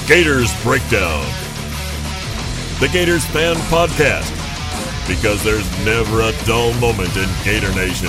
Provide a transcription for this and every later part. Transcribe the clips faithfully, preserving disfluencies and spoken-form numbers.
Gators Breakdown, the Gators fan podcast, because there's never a dull moment in Gator Nation.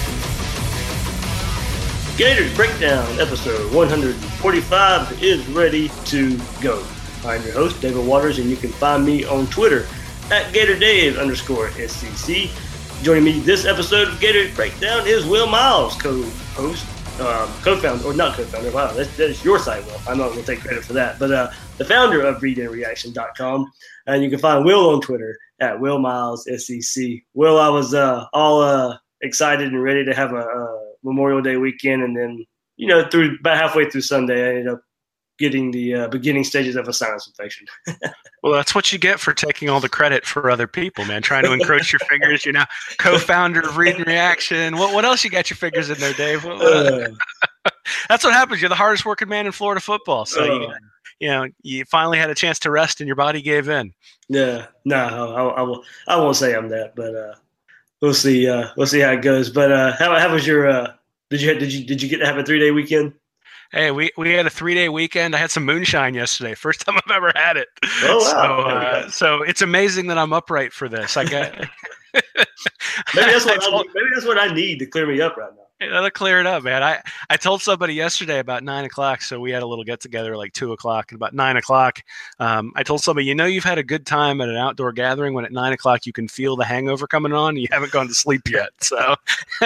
Gators Breakdown episode one forty-five is ready to go. I'm your host, David Waters, and you can find me on Twitter at GatorDave underscore SCC. Joining me this episode of Gators Breakdown is Will Miles, co-host, um, co-founder, or not co-founder, wow, that's, that's your site, Will. I'm not going to take credit for that, but uh, the founder of read in reaction dot com. And you can find Will on Twitter at Will Miles S C C. Will, I was uh, all uh, excited and ready to have a, a Memorial Day weekend, and then, you know, through about halfway through Sunday, I ended up getting the uh, beginning stages of a sinus infection. Well, that's what you get for taking all the credit for other people, man. Trying to encroach your fingers. You're now co-founder of Read and Reaction. What what else you got your fingers in there, Dave? What, what? Uh, that's what happens. You're the hardest working man in Florida football. So, uh, you, got, you know, you finally had a chance to rest and your body gave in. Yeah, no, I, I, will, I won't say I'm that, but uh, we'll see. Uh, we'll see how it goes. But uh, how how was your? Uh, did you did you did you get to have a three day weekend? Hey, we, we had a three-day weekend. I had some moonshine yesterday. First time I've ever had it. Oh, wow. So, uh, so it's amazing that I'm upright for this. I got maybe, that's what I told, I, maybe that's what I need to clear me up right now. That'll clear it up, man. I, I told somebody yesterday about nine o'clock, so we had a little get-together like two o'clock. And about nine o'clock, um, I told somebody, you know you've had a good time at an outdoor gathering when at nine o'clock you can feel the hangover coming on and you haven't gone to sleep yet. So,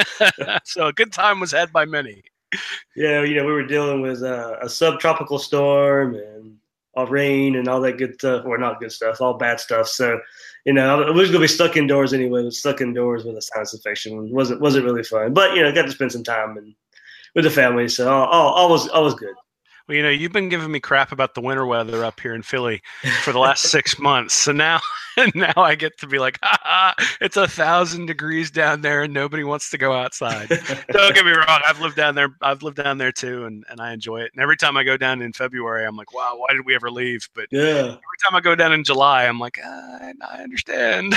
so a good time was had by many. Yeah, you know, we were dealing with uh, a subtropical storm and all rain and all that good stuff, or not good stuff, all bad stuff. So, you know, I was going to be stuck indoors anyway. I was stuck indoors with a sinus infection. wasn't wasn't really fun, but you know, got to spend some time and with the family. So, all, all, all was all was good. Well, you know, you've been giving me crap about the winter weather up here in Philly for the last six months. So now, now I get to be like, ha, ha, it's a thousand degrees down there and nobody wants to go outside. Don't get me wrong. I've lived down there. I've lived down there too. And, and I enjoy it. And every time I go down in February, I'm like, wow, why did we ever leave? But yeah, every time I go down in July, I'm like, ah, I understand.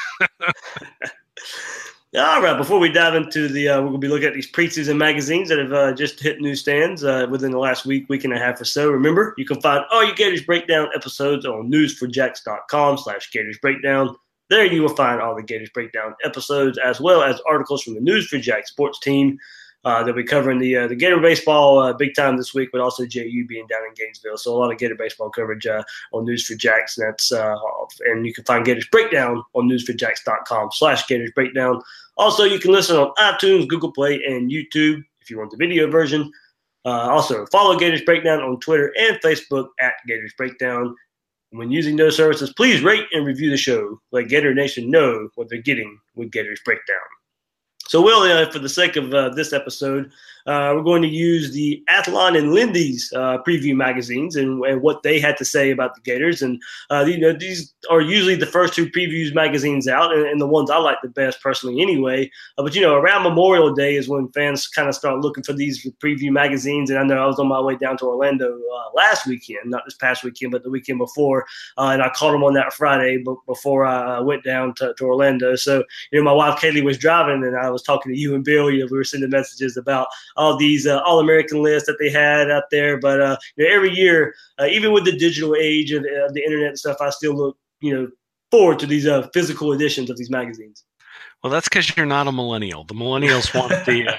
All right, before we dive into the, uh, we're going to be looking at these preseason magazines that have uh, just hit newsstands uh, within the last week, week and a half or so. Remember, you can find all your Gators Breakdown episodes on news for jacks dot com slash Gators Breakdown. There you will find all the Gators Breakdown episodes, as well as articles from the News for Jacks sports team. Uh, they'll be covering the uh, the Gator baseball uh, big time this week, but also J U being down in Gainesville. So a lot of Gator baseball coverage uh, on News for Jacks. And, that's, uh, and you can find Gators Breakdown on news for jacks dot com slash Gators Breakdown. Also, you can listen on iTunes, Google Play, and YouTube if you want the video version. Uh, also, follow Gators Breakdown on Twitter and Facebook at Gators Breakdown. When using those services, please rate and review the show. Let Gator Nation know what they're getting with Gators Breakdown. So, Will, uh, for the sake of uh, this episode, uh, we're going to use the Athlon and Lindy's uh, preview magazines and, and what they had to say about the Gators. And, uh, you know, these are usually the first two previews magazines out and, and the ones I like the best personally anyway. Uh, but, you know, around Memorial Day is when fans kind of start looking for these preview magazines. And I know I was on my way down to Orlando uh, last weekend, not this past weekend, but the weekend before. Uh, and I caught them on that Friday b- before I went down to, to Orlando. So, you know, my wife Kaylee was driving and I was talking to you and Bill. You know, we were sending messages about all these uh, All-American lists that they had out there. But uh, you know, every year, uh, even with the digital age of uh, the internet and stuff, I still look, you know, forward to these uh, physical editions of these magazines. Well, that's because you're not a millennial. The millennials want the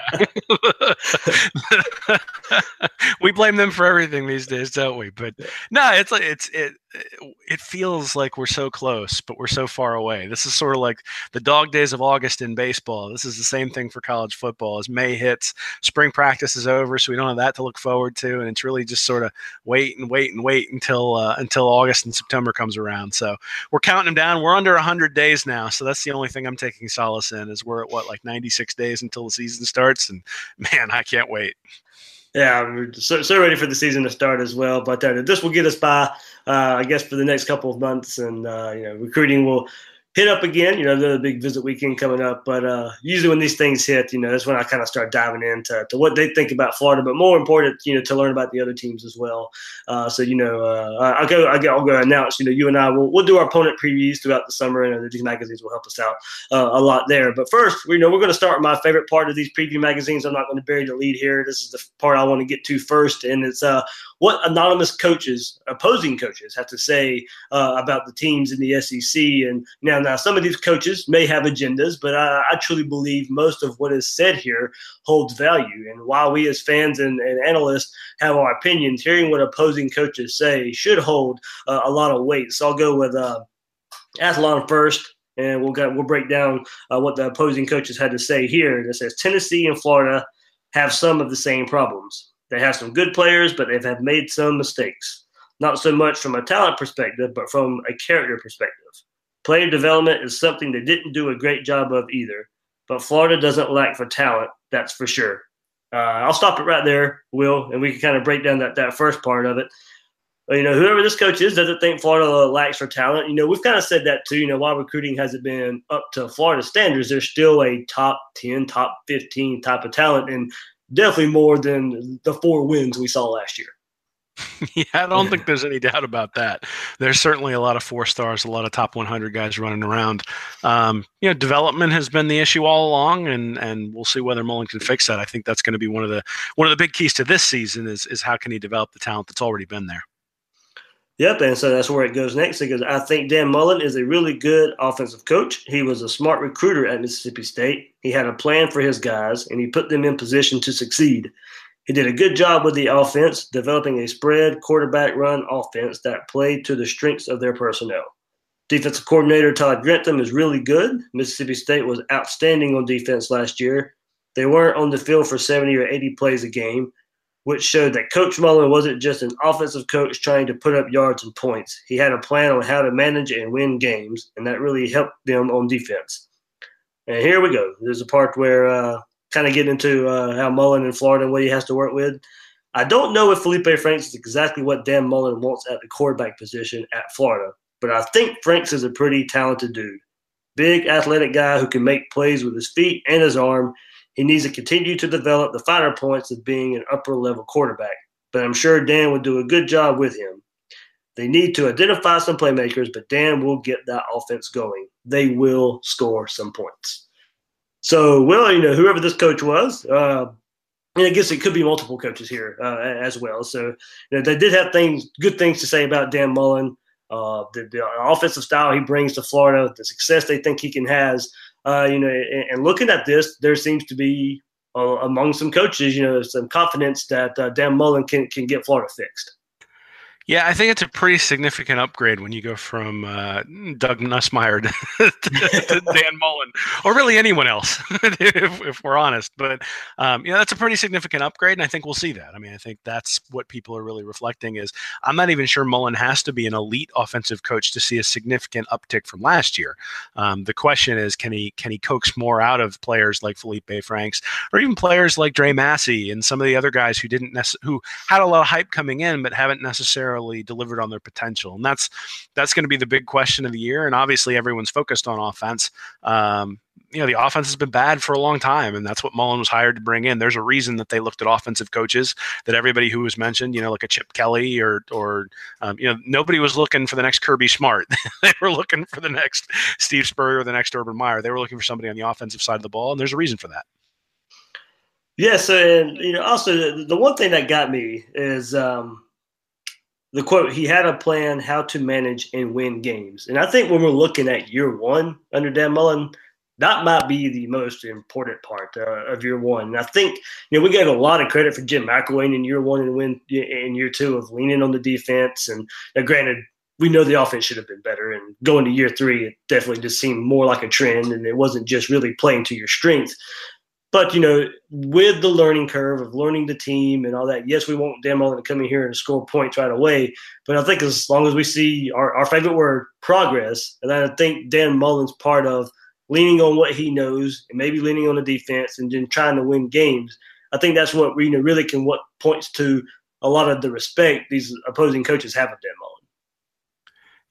uh, – we blame them for everything these days, don't we? But no, it's like it's it it feels like we're so close, but we're so far away. This is sort of like the dog days of August in baseball. This is the same thing for college football. As May hits, spring practice is over, so we don't have that to look forward to, and it's really just sort of wait and wait and wait until uh, until August and September comes around. So we're counting them down. We're under one hundred days now, so that's the only thing I'm taking solace in is we're at what, like ninety-six days until the season starts, and man, I can't wait. Yeah, we're so, so ready for the season to start as well. But uh, this will get us by, uh, I guess, for the next couple of months, and uh, you know, recruiting will hit up again. You know, the big visit weekend coming up. But uh, usually when these things hit, you know, that's when I kind of start diving into to what they think about Florida. But more important, you know, to learn about the other teams as well. Uh, so, you know, uh, I'll go. I'll go, I'll go announce. You know, you and I will we'll do our opponent previews throughout the summer, and these magazines will help us out uh, a lot there. But first, you know, we're going to start with my favorite part of these preview magazines. I'm not going to bury the lead here. This is the part I want to get to first, and it's uh, what anonymous coaches, opposing coaches, have to say uh, about the teams in the S E C. And now, now some of these coaches may have agendas, but I, I truly believe most of what is said here holds value. And while we as fans and, and analysts have our opinions, hearing what opposing coaches say should hold uh, a lot of weight. So I'll go with uh, Athlon first, and we'll get, we'll break down uh, what the opposing coaches had to say here. It says Tennessee and Florida have some of the same problems. They have some good players, but they have made some mistakes. Not so much from a talent perspective, but from a character perspective. Player development is something they didn't do a great job of either. But Florida doesn't lack for talent, that's for sure. Uh, I'll stop it right there, Will, and we can kind of break down that, that first part of it. You know, whoever this coach is doesn't think Florida lacks for talent. You know, we've kind of said that too. You know, while recruiting hasn't been up to Florida standards, there's still a top ten, top fifteen type of talent, and definitely more than the four wins we saw last year. Yeah, I don't think there's any doubt about that. There's certainly a lot of four stars, a lot of top one hundred guys running around. Um, you know, development has been the issue all along, and and we'll see whether Mullen can fix that. I think that's going to be one of the one of the big keys to this season is is how can he develop the talent that's already been there. Yep, and so that's where it goes next, because I think Dan Mullen is a really good offensive coach. He was a smart recruiter at Mississippi State. He had a plan for his guys, and he put them in position to succeed. He did a good job with the offense, developing a spread quarterback run offense that played to the strengths of their personnel. Defensive coordinator Todd Grantham is really good. Mississippi State was outstanding on defense last year. They weren't on the field for seventy or eighty plays a game, which showed that Coach Mullen wasn't just an offensive coach trying to put up yards and points. He had a plan on how to manage and win games, and that really helped them on defense. And here we go. There's a part where uh, kind of getting into uh, how Mullen in Florida and what he has to work with. I don't know if Felipe Franks is exactly what Dan Mullen wants at the quarterback position at Florida, but I think Franks is a pretty talented dude. Big, athletic guy who can make plays with his feet and his arm. He needs to continue to develop the finer points of being an upper-level quarterback, but I'm sure Dan would do a good job with him. They need to identify some playmakers, but Dan will get that offense going. They will score some points. So, well, you know, whoever this coach was, uh, and I guess it could be multiple coaches here uh, as well. So, you know, they did have things, good things to say about Dan Mullen, uh, the, the offensive style he brings to Florida, the success they think he can has. Uh, you know, and, and looking at this, there seems to be uh, among some coaches, you know, some confidence that uh, Dan Mullen can can get Florida fixed. Yeah, I think it's a pretty significant upgrade when you go from uh, Doug Nussmeier to, to, to Dan Mullen, or really anyone else, if, if we're honest. But, um, you know, that's a pretty significant upgrade, and I think we'll see that. I mean, I think that's what people are really reflecting is I'm not even sure Mullen has to be an elite offensive coach to see a significant uptick from last year. Um, the question is, can he can he coax more out of players like Felipe Franks, or even players like Dre Massey and some of the other guys who didn't nec- who had a lot of hype coming in but haven't necessarily delivered on their potential, and that's that's going to be the big question of the year. And obviously, everyone's focused on offense. Um, you know, the offense has been bad for a long time, and that's what Mullen was hired to bring in. There's a reason that they looked at offensive coaches. That everybody who was mentioned, you know, like a Chip Kelly or or um, you know, nobody was looking for the next Kirby Smart. They were looking for the next Steve Spurrier or the next Urban Meyer. They were looking for somebody on the offensive side of the ball, and there's a reason for that. Yes, and you know, also the, the one thing that got me is. Um, The quote, he had a plan how to manage and win games. And I think when we're looking at year one under Dan Mullen, that might be the most important part uh, of year one. And I think, you know, we gave a lot of credit for Jim McElwain in year one and win in year two of leaning on the defense. And now, granted, we know the offense should have been better. And going to year three, it definitely just seemed more like a trend. And it wasn't just really playing to your strength. But, you know, with the learning curve of learning the team and all that, yes, we want Dan Mullen to come in here and score points right away. But I think as long as we see our, our favorite word, progress, and I think Dan Mullen's part of leaning on what he knows and maybe leaning on the defense and then trying to win games, I think that's what we you know, really can what points to a lot of the respect these opposing coaches have of Dan Mullen.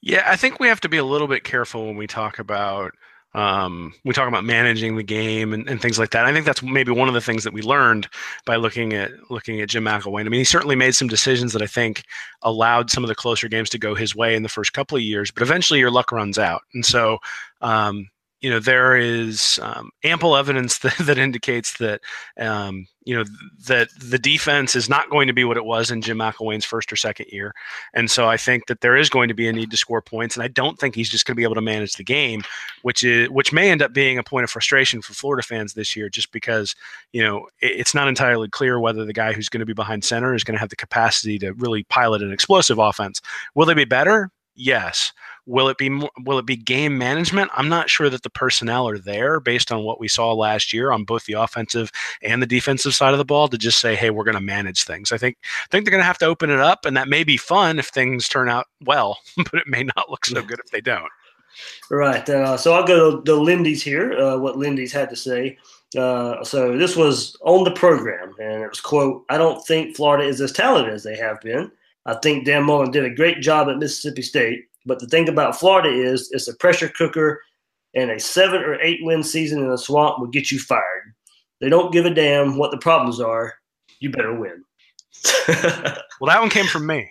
Yeah, I think we have to be a little bit careful when we talk about um, we talk about managing the game and, and things like that. I think that's maybe one of the things that we learned by looking at looking at Jim McElwain. I mean, he certainly made some decisions that I think allowed some of the closer games to go his way in the first couple of years, but eventually your luck runs out, and so. Um, You know, there is um, ample evidence that, that indicates that, um, you know, that the defense is not going to be what it was in Jim McElwain's first or second year. And so I think that there is going to be a need to score points. And I don't think he's just going to be able to manage the game, which is which may end up being a point of frustration for Florida fans this year, just because, you know, it, it's not entirely clear whether the guy who's going to be behind center is going to have the capacity to really pilot an explosive offense. Will they be better? Yes. Will it be more, will it be game management? I'm not sure that the personnel are there based on what we saw last year on both the offensive and the defensive side of the ball to just say, hey, we're going to manage things. I think I think they're going to have to open it up, and that may be fun if things turn out well, but it may not look so good if they don't. Right. Uh, so I'll go to the Lindy's here, uh, what Lindy's had to say. Uh, so this was on the program, and it was, quote, I don't think Florida is as talented as they have been. I think Dan Mullen did a great job at Mississippi State. But the thing about Florida is it's a pressure cooker, and a seven or eight win season in the swamp will get you fired. They don't give a damn what the problems are. You better win. Well, that one came from me.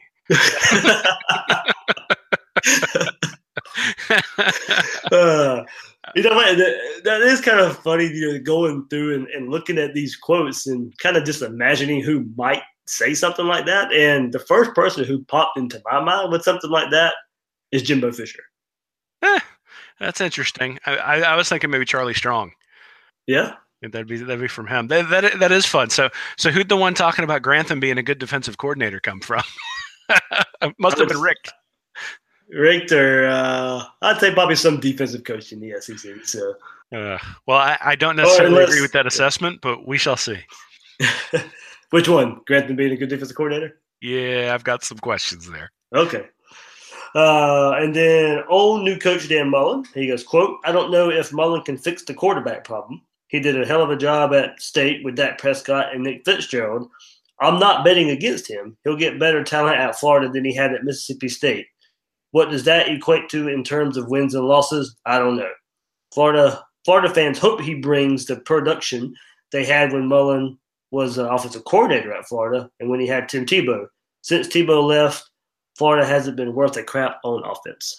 uh, you know what? That, that is kind of funny, you know, going through and, and looking at these quotes and kind of just imagining who might say something like that. And the first person who popped into my mind with something like that is Jimbo Fisher. Eh, that's interesting. I, I, I was thinking maybe Charlie Strong. Yeah, that'd be that'd be from him. That that, that is fun. So so who'd the one talking about Grantham being a good defensive coordinator come from? Must have been Rick. Richter, uh, I'd say probably some defensive coach in the S E C. So, uh, well, I, I don't necessarily unless, agree with that assessment, but we shall see. Which one? Grantham being a good defensive coordinator? Yeah, I've got some questions there. Okay. Uh, and then old new coach Dan Mullen, he goes, quote, I don't know if Mullen can fix the quarterback problem. He did a hell of a job at State with Dak Prescott and Nick Fitzgerald. I'm not betting against him. He'll get better talent at Florida than he had at Mississippi State. What does that equate to in terms of wins and losses? I don't know. Florida Florida fans hope he brings the production they had when Mullen was an offensive coordinator at Florida and when he had Tim Tebow. Since Tebow left, Florida hasn't been worth a crap on offense.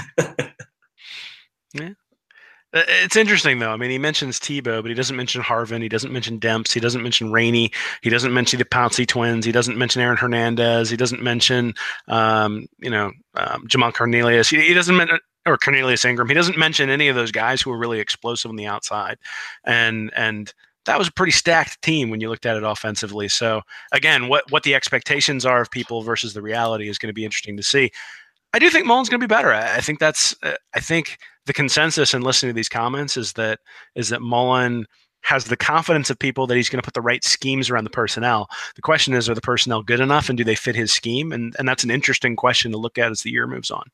Yeah. It's interesting, though. I mean, he mentions Tebow, but he doesn't mention Harvin. He doesn't mention Demps. He doesn't mention Rainey. He doesn't mention the Pouncey twins. He doesn't mention Aaron Hernandez. He doesn't mention, um, you know, um, Jamal Cornelius. He, he doesn't mention or Cornelius Ingram. He doesn't mention any of those guys who are really explosive on the outside. And and that was a pretty stacked team when you looked at it offensively. So, again, what, what the expectations are of people versus the reality is going to be interesting to see. I do think Mullen's going to be better. I, I think that's uh, – I think the consensus in listening to these comments is that is that Mullen has the confidence of people that he's going to put the right schemes around the personnel. The question is, are the personnel good enough, and do they fit his scheme? And and that's an interesting question to look at as the year moves on.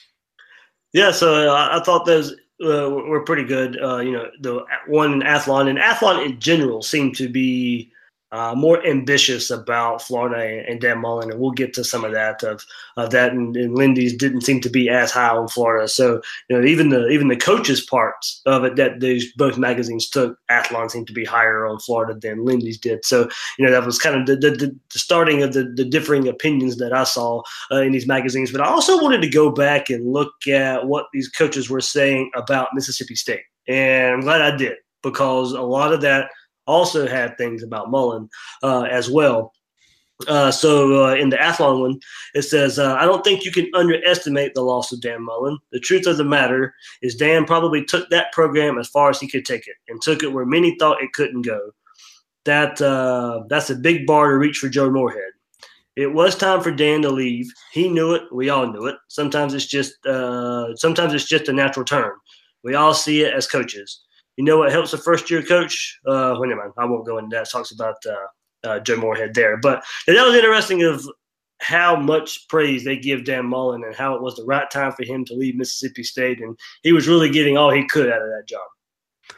Yeah, so uh, I thought those uh, were pretty good. Uh, you know, the one in Athlon, and Athlon in general seemed to be uh, more ambitious about Florida and Dan Mullen, and we'll get to some of that of, of that. And, and Lindy's didn't seem to be as high on Florida. So you know, even the even the coaches' parts of it that these both magazines took, Athlon seemed to be higher on Florida than Lindy's did. So you know, that was kind of the the, the starting of the, the differing opinions that I saw uh, in these magazines. But I also wanted to go back and look at what these coaches were saying about Mississippi State, and I'm glad I did, because a lot of that also had things about Mullen uh, as well. Uh, so uh, in the Athlon one, it says, uh, I don't think you can underestimate the loss of Dan Mullen. The truth of the matter is Dan probably took that program as far as he could take it and took it where many thought it couldn't go. That uh, That's a big bar to reach for Joe Moorhead. It was time for Dan to leave. He knew it. We all knew it. Sometimes it's just uh, sometimes it's just a natural turn. We all see it as coaches. You know what helps a first-year coach? Uh, well, never mind. I won't go into that. It talks about uh, uh, Joe Moorhead there. But that was interesting of how much praise they give Dan Mullen and how it was the right time for him to leave Mississippi State. And he was really getting all he could out of that job.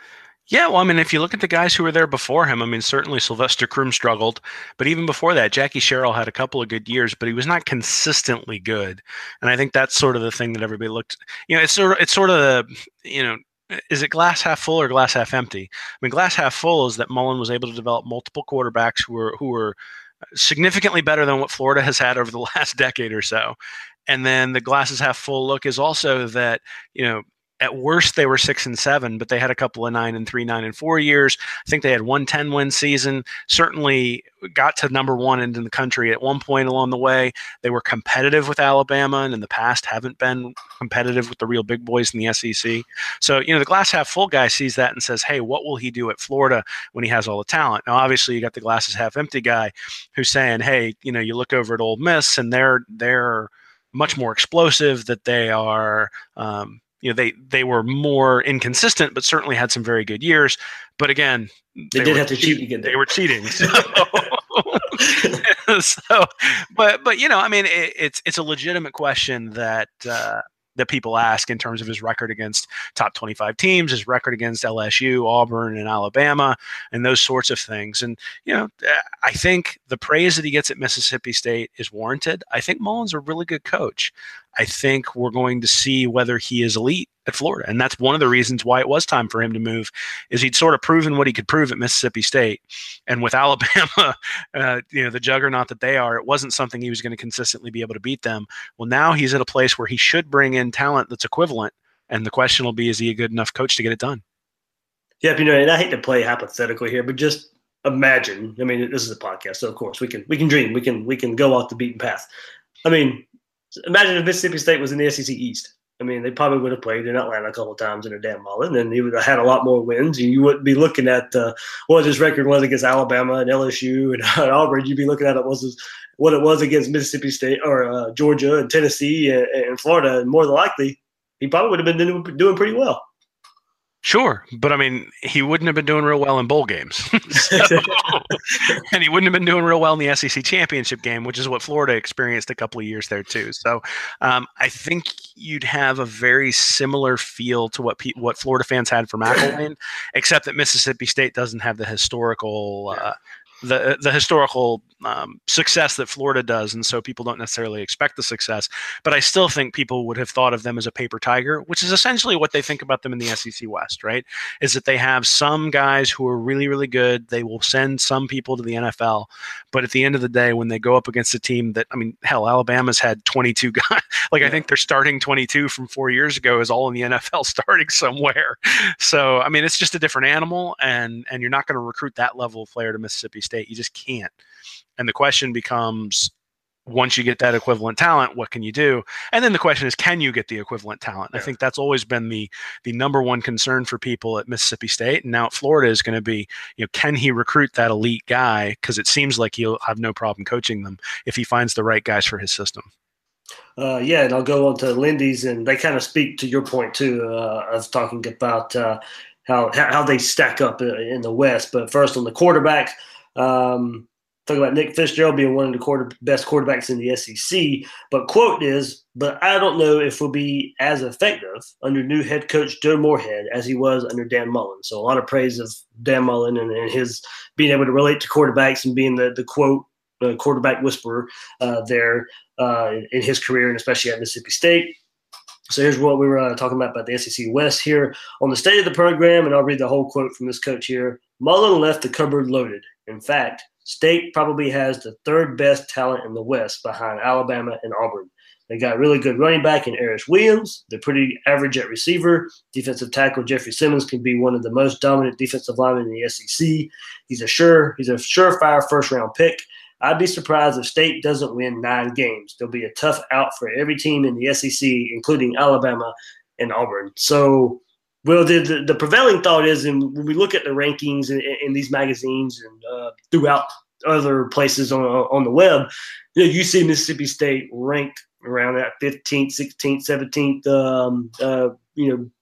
Yeah, well, I mean, if you look at the guys who were there before him, I mean, certainly Sylvester Croom struggled, but even before that, Jackie Sherrill had a couple of good years, but he was not consistently good. And I think that's sort of the thing that everybody looked, you know, it's sort of, it's sort of, you know, is it glass half full or glass half empty? I mean, glass half full is that Mullen was able to develop multiple quarterbacks who were who were significantly better than what Florida has had over the last decade or so. And then the glass is half full look is also that, you know, at worst, they were six and seven, but they had a couple of nine and three, nine and four years. I think they had one ten win season. Certainly got to number one in the country at one point along the way. They were competitive with Alabama, and in the past haven't been competitive with the real big boys in the S E C. So, you know, the glass half full guy sees that and says, "Hey, what will he do at Florida when he has all the talent?" Now, obviously, you got the glasses half empty guy who's saying, "Hey, you know, you look over at Ole Miss, and they're they're much more explosive. That they are." Um, You know, they they were more inconsistent, but certainly had some very good years. But again, they, they did have to cheat to get there. They were cheating. So, so but but you know, I mean, it, it's it's a legitimate question that uh, that people ask in terms of his record against top twenty-five teams, his record against L S U, Auburn, and Alabama, and those sorts of things. And you know, I think the praise that he gets at Mississippi State is warranted. I think Mullen's a really good coach. I think we're going to see whether he is elite at Florida. And that's one of the reasons why it was time for him to move, is he'd sort of proven what he could prove at Mississippi State. And with Alabama, uh, you know, the juggernaut that they are, it wasn't something he was going to consistently be able to beat them. Well, now he's at a place where he should bring in talent that's equivalent. And the question will be, is he a good enough coach to get it done? Yeah, you know, and I hate to play hypothetical here, but just imagine, I mean, this is a podcast, so of course we can, we can dream, we can, we can go off the beaten path. I mean, imagine if Mississippi State was in the S E C East. I mean, they probably would have played in Atlanta a couple of times in a Dan Mullen, and he would have had a lot more wins. And you wouldn't be looking at uh, what his record was against Alabama and L S U and Auburn. You'd be looking at it was what it was against Mississippi State or uh, Georgia and Tennessee and, and Florida. And more than likely, he probably would have been doing, doing pretty well. Sure, but I mean, he wouldn't have been doing real well in bowl games. So, and he wouldn't have been doing real well in the S E C championship game, which is what Florida experienced a couple of years there too. So um, I think you'd have a very similar feel to what pe- what Florida fans had for McElwain, except that Mississippi State doesn't have the historical uh, the the historical um, success that Florida does, and so people don't necessarily expect the success. But I still think people would have thought of them as a paper tiger, which is essentially what they think about them in the S E C West, right? Is that they have some guys who are really, really good. They will send some people to the N F L, but at the end of the day, when they go up against a team that, I mean, hell, Alabama's had twenty-two guys. Like, yeah. I think they're starting twenty-two from four years ago is all in the N F L starting somewhere. So, I mean, it's just a different animal, and and you're not going to recruit that level of player to Mississippi State. You just can't. And the question becomes, once you get that equivalent talent, what can you do? And then the question is, can you get the equivalent talent? Yeah. I think that's always been the the number one concern for people at Mississippi State. And now at Florida is going to be, you know, can he recruit that elite guy? Because it seems like he'll have no problem coaching them if he finds the right guys for his system. Uh, yeah, and I'll go on to Lindy's, and they kind of speak to your point too. Uh, I was talking about uh, how how they stack up in the West. But first on the quarterback, um, talking about Nick Fitzgerald being one of the quarter, best quarterbacks in the S E C. But quote is, but I don't know if we'll be as effective under new head coach Joe Moorhead as he was under Dan Mullen. So a lot of praise of Dan Mullen and, and his being able to relate to quarterbacks and being the the quote uh, quarterback whisperer uh, there uh, in his career, and especially at Mississippi State. So here's what we were uh, talking about about the S E C West here on the state of the program, and I'll read the whole quote from this coach here. Mullen left the cupboard loaded. In fact, State probably has the third best talent in the West behind Alabama and Auburn. They got really good running back in Aris Williams. They're pretty average at receiver. Defensive tackle Jeffrey Simmons can be one of the most dominant defensive linemen in the S E C. He's a sure, he's a surefire first-round pick. I'd be surprised if State doesn't win nine games. There'll be a tough out for every team in the S E C, including Alabama and Auburn. So, well, the, the, the prevailing thought is, and when we look at the rankings in, in these magazines and uh, throughout other places on on the web, you know, you see Mississippi State ranked around that fifteenth, sixteenth, seventeenth, um, uh, you know,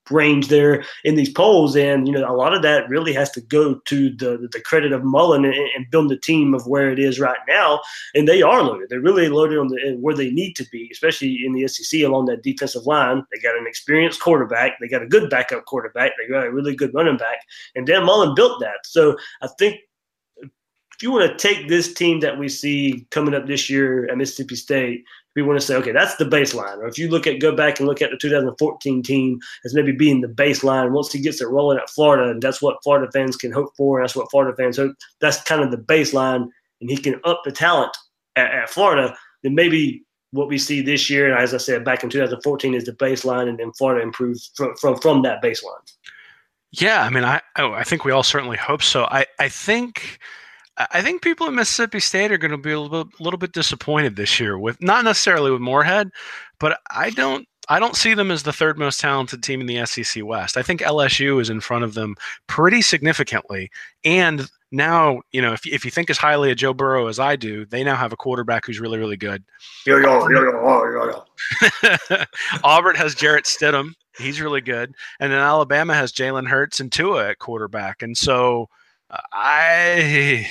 range there in these polls, and you know a lot of that really has to go to the the credit of Mullen and, and building the team of where it is right now. And they are loaded; they're really loaded on the where they need to be, especially in the S E C along that defensive line. They got an experienced quarterback, they got a good backup quarterback, they got a really good running back, and Dan Mullen built that. So I think if you want to take this team that we see coming up this year at Mississippi State, we want to say, okay, that's the baseline. Or if you look at, go back and look at the two thousand fourteen team as maybe being the baseline. Once he gets it rolling at Florida, and that's what Florida fans can hope for, and that's what Florida fans hope. That's kind of the baseline, and he can up the talent at, at Florida. Then maybe what we see this year, and as I said, back in two thousand fourteen is the baseline, and then Florida improves from from, from that baseline. Yeah, I mean, I I think we all certainly hope so. I, I think – I think people in Mississippi State are going to be a little, little bit disappointed this year with not necessarily with Moorhead, but I don't I don't see them as the third most talented team in the S E C West. I think L S U is in front of them pretty significantly. And now, you know, if if you think as highly of Joe Burrow as I do, they now have a quarterback who's really, really good. Yo, yo, yo, yo, yo, yo. Auburn has Jarrett Stidham. He's really good. And then Alabama has Jalen Hurts and Tua at quarterback. And so I,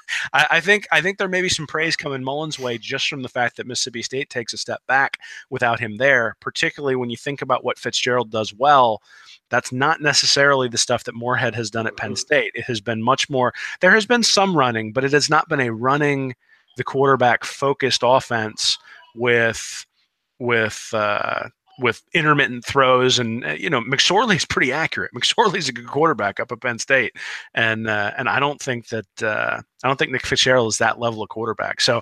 I think I think there may be some praise coming Mullen's way just from the fact that Mississippi State takes a step back without him there, particularly when you think about what Fitzgerald does well. That's not necessarily the stuff that Moorhead has done at Penn State. It has been much more – there has been some running, but it has not been a running the quarterback-focused offense with with uh, – with intermittent throws. And, uh, you know, McSorley's pretty accurate. McSorley's a good quarterback up at Penn State. And, uh, and I don't think that, uh, I don't think Nick Fitzgerald is that level of quarterback. So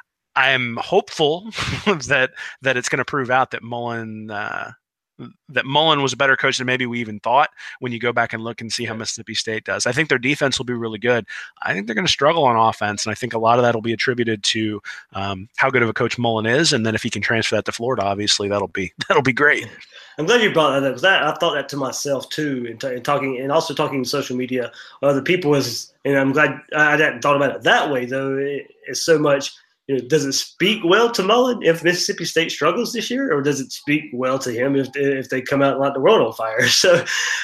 I'm hopeful that, that it's going to prove out that Mullen, uh, that Mullen was a better coach than maybe we even thought when you go back and look and see how Mississippi State does. I think their defense will be really good. I think they're going to struggle on offense, and I think a lot of that will be attributed to um, how good of a coach Mullen is, and then if he can transfer that to Florida, obviously that'll be that'll be great. I'm glad you brought that up because I, I thought that to myself too, and, t- and talking and also talking to social media, other people is, and I'm glad I hadn't thought about it that way though. It, it's so much. You know, does it speak well to Mullen if Mississippi State struggles this year, or does it speak well to him if if they come out and light the world on fire? So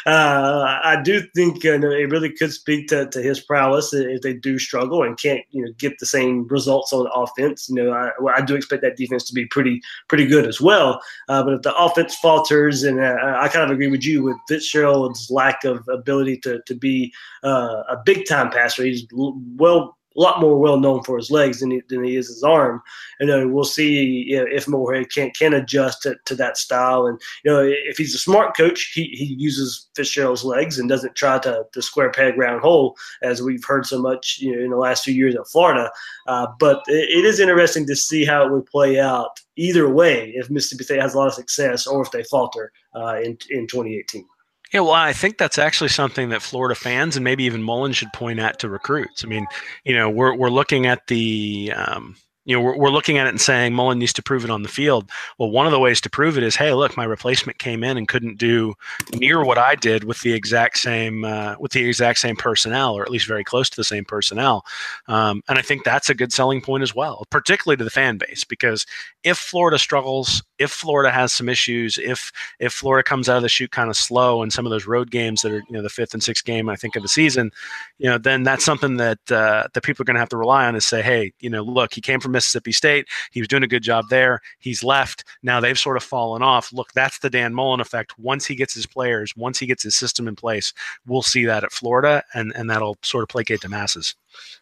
uh, I do think uh, it really could speak to, to his prowess if they do struggle and can't you know get the same results on offense. You know, I, I do expect that defense to be pretty pretty good as well. Uh, but if the offense falters, and uh, I kind of agree with you with Fitzgerald's lack of ability to to be uh, a big time passer, he's well. A lot more well known for his legs than he, than he is his arm, and then we'll see you know, if Moorhead can can adjust to, to that style. And you know, if he's a smart coach, he, he uses Fitzgerald's legs and doesn't try to, to square peg round hole as we've heard so much you know, in the last few years at Florida. Uh, but it, it is interesting to see how it would play out either way if Mississippi State has a lot of success or if they falter uh, in in twenty eighteen. Yeah, well, I think that's actually something that Florida fans and maybe even Mullen should point at to recruits. I mean, you know, we're we're looking at the, um, you know, we're we're looking at it and saying Mullen needs to prove it on the field. Well, one of the ways to prove it is, hey, look, my replacement came in and couldn't do near what I did with the exact same uh, with the exact same personnel, or at least very close to the same personnel. Um, and I think that's a good selling point as well, particularly to the fan base, because if Florida struggles, if Florida has some issues, if if Florida comes out of the chute kind of slow in some of those road games that are, you know, the fifth and sixth game, I think, of the season, you know, then that's something that uh, that people are going to have to rely on, is say, hey, you know, look, he came from Mississippi State. He was doing a good job there. He's left. Now they've sort of fallen off. Look, that's the Dan Mullen effect. Once he gets his players, once he gets his system in place, we'll see that at Florida, and, and that'll sort of placate the masses.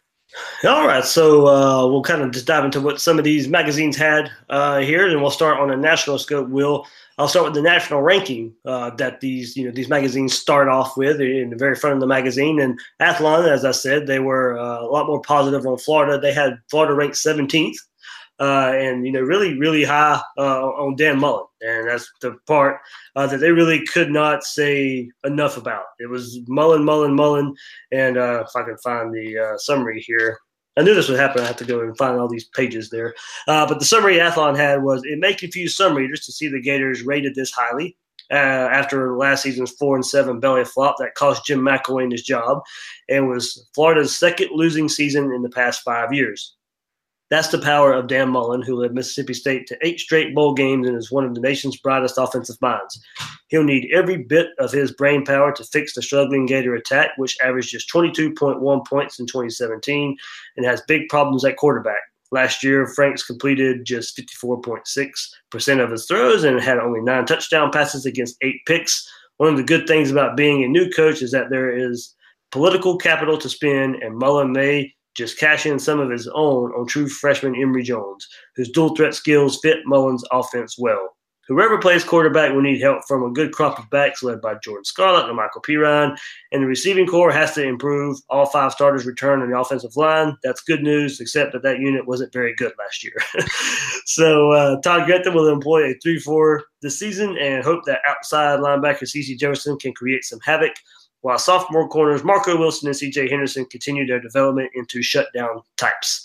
All right, so uh, we'll kind of just dive into what some of these magazines had uh, here, and we'll start on a national scope. Will I'll start with the national ranking uh, that these you know these magazines start off with in the very front of the magazine. And Athlon, as I said, they were uh, a lot more positive on Florida. They had Florida ranked seventeenth, uh, and you know really really high uh, on Dan Mullen, and that's the part uh, that they really could not say enough about. It was Mullen, Mullen, Mullen, and uh, if I can find the uh, summary here. I knew this would happen. I have to go and find all these pages there. Uh, but the summary Athlon had was, it may confuse some readers to see the Gators rated this highly uh, after last season's four and seven belly flop that cost Jim McElwain his job, and was Florida's second losing season in the past five years. That's the power of Dan Mullen, who led Mississippi State to eight straight bowl games and is one of the nation's brightest offensive minds. He'll need every bit of his brain power to fix the struggling Gator attack, which averaged just twenty-two point one points in twenty seventeen and has big problems at quarterback. Last year, Franks completed just fifty-four point six percent of his throws and had only nine touchdown passes against eight picks. One of the good things about being a new coach is that there is political capital to spend, and Mullen may just cash in some of his own on true freshman Emory Jones, whose dual threat skills fit Mullen's offense well. Whoever plays quarterback will need help from a good crop of backs led by Jordan Scarlett and Michael Pirine, and the receiving core has to improve. All five starters return on the offensive line. That's good news, except that that unit wasn't very good last year. so uh, Todd Grantham will employ a three four this season and hope that outside linebacker C C Jefferson can create some havoc, while sophomore corners Marco Wilson and C J Henderson continue their development into shutdown types.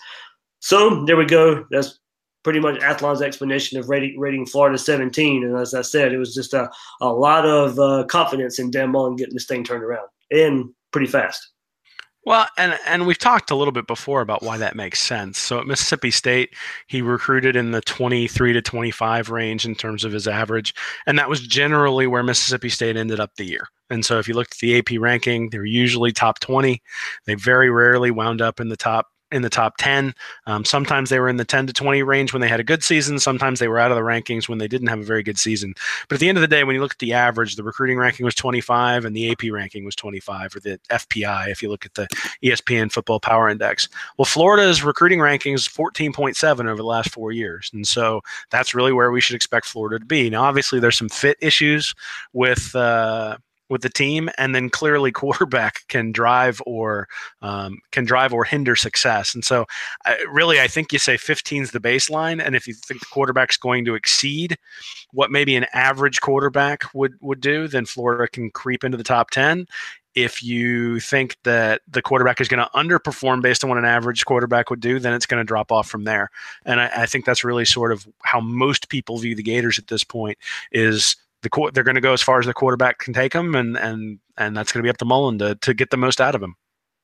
So there we go. That's pretty much Athlon's explanation of rating, rating Florida seventeen. And as I said, it was just a, a lot of uh, confidence in Dan Mullen getting this thing turned around, and pretty fast. Well, and and we've talked a little bit before about why that makes sense. So at Mississippi State, he recruited in the twenty-three to twenty-five range in terms of his average, and that was generally where Mississippi State ended up the year. And so if you looked at the A P ranking, they were usually top twenty. They very rarely wound up in the top in the top ten. Um, sometimes they were in the ten to twenty range when they had a good season. Sometimes they were out of the rankings when they didn't have a very good season. But at the end of the day, when you look at the average, the recruiting ranking was twenty-five and the A P ranking was twenty-five, or the F P I, if you look at the E S P N Football Power Index. Well, Florida's recruiting ranking is fourteen point seven over the last four years. And so that's really where we should expect Florida to be. Now, obviously, there's some fit issues with uh, with the team, and then clearly quarterback can drive or um, can drive or hinder success. And so I, really, I think you say fifteen is the baseline. And if you think the quarterback's going to exceed what maybe an average quarterback would, would do, then Florida can creep into the top ten. If you think that the quarterback is going to underperform based on what an average quarterback would do, then it's going to drop off from there. And I, I think that's really sort of how most people view the Gators at this point is The, they're going to go as far as the quarterback can take them, and and and that's going to be up to Mullen to to get the most out of him.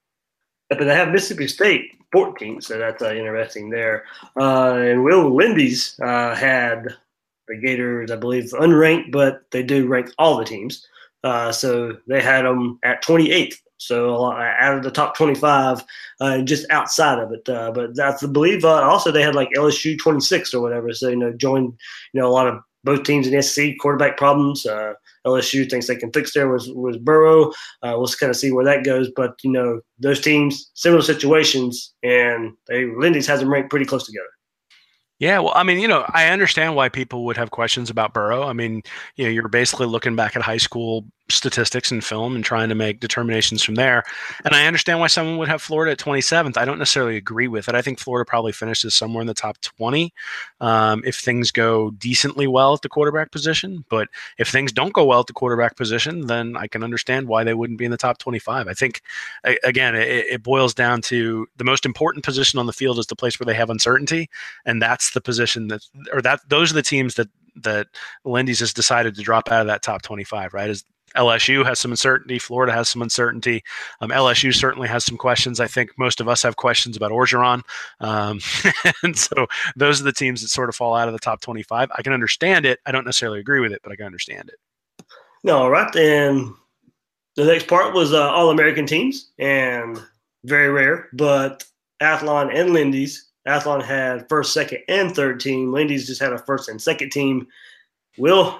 But they have Mississippi State fourteen, so that's uh, interesting there. Uh, and Will Lindy's uh, had the Gators, I believe, unranked, but they do rank all the teams. Uh, so they had them at twenty-eighth, so a lot, out of the top twenty-five, uh, just outside of it. Uh, but that's, I believe, uh, also they had like L S U twenty-six or whatever. So you know, joined you know a lot of both teams in S E C quarterback problems. Uh, L S U thinks they can fix there was was Burrow. Uh, we'll kind of see where that goes. But you know, those teams, similar situations, and they Lindy's has them ranked pretty close together. Yeah, well, I mean, you know, I understand why people would have questions about Burrow. I mean, you know, you're basically looking back at high school statistics and film and trying to make determinations from there. And I understand why someone would have Florida at twenty-seventh. I don't necessarily agree with it. I think Florida probably finishes somewhere in the top twenty um, if things go decently well at the quarterback position. But if things don't go well at the quarterback position, then I can understand why they wouldn't be in the top twenty-five. I think, again, it, it boils down to the most important position on the field is the place where they have uncertainty. And that's the position that, or that those are the teams that, that Lindy's has decided to drop out of that top twenty-five, right? Is L S U has some uncertainty. Florida has some uncertainty. Um, L S U certainly has some questions. I think most of us have questions about Orgeron. Um, and so those are the teams that sort of fall out of the top twenty-five. I can understand it. I don't necessarily agree with it, but I can understand it. No, all right. And the next part was uh, All-American teams, and very rare, but Athlon and Lindy's. Athlon had first, second, and third team. Lindy's just had a first and second team. Will,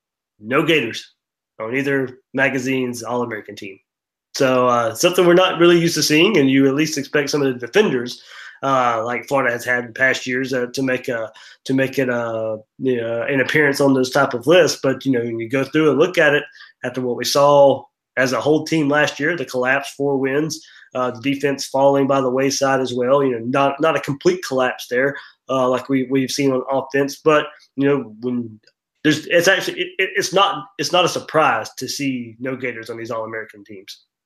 no Gators on either magazine's All-American team. So uh, something we're not really used to seeing, and you at least expect some of the defenders, uh, like Florida has had in past years, uh, to make a to make it a, you know, an appearance on those type of lists. But you know, when you go through and look at it, after what we saw as a whole team last year, the collapse, four wins, uh, the defense falling by the wayside as well. You know, not not a complete collapse there, uh, like we we've seen on offense, but you know when. There's, it's actually it, it's not it's not a surprise to see no Gators on these All-American teams.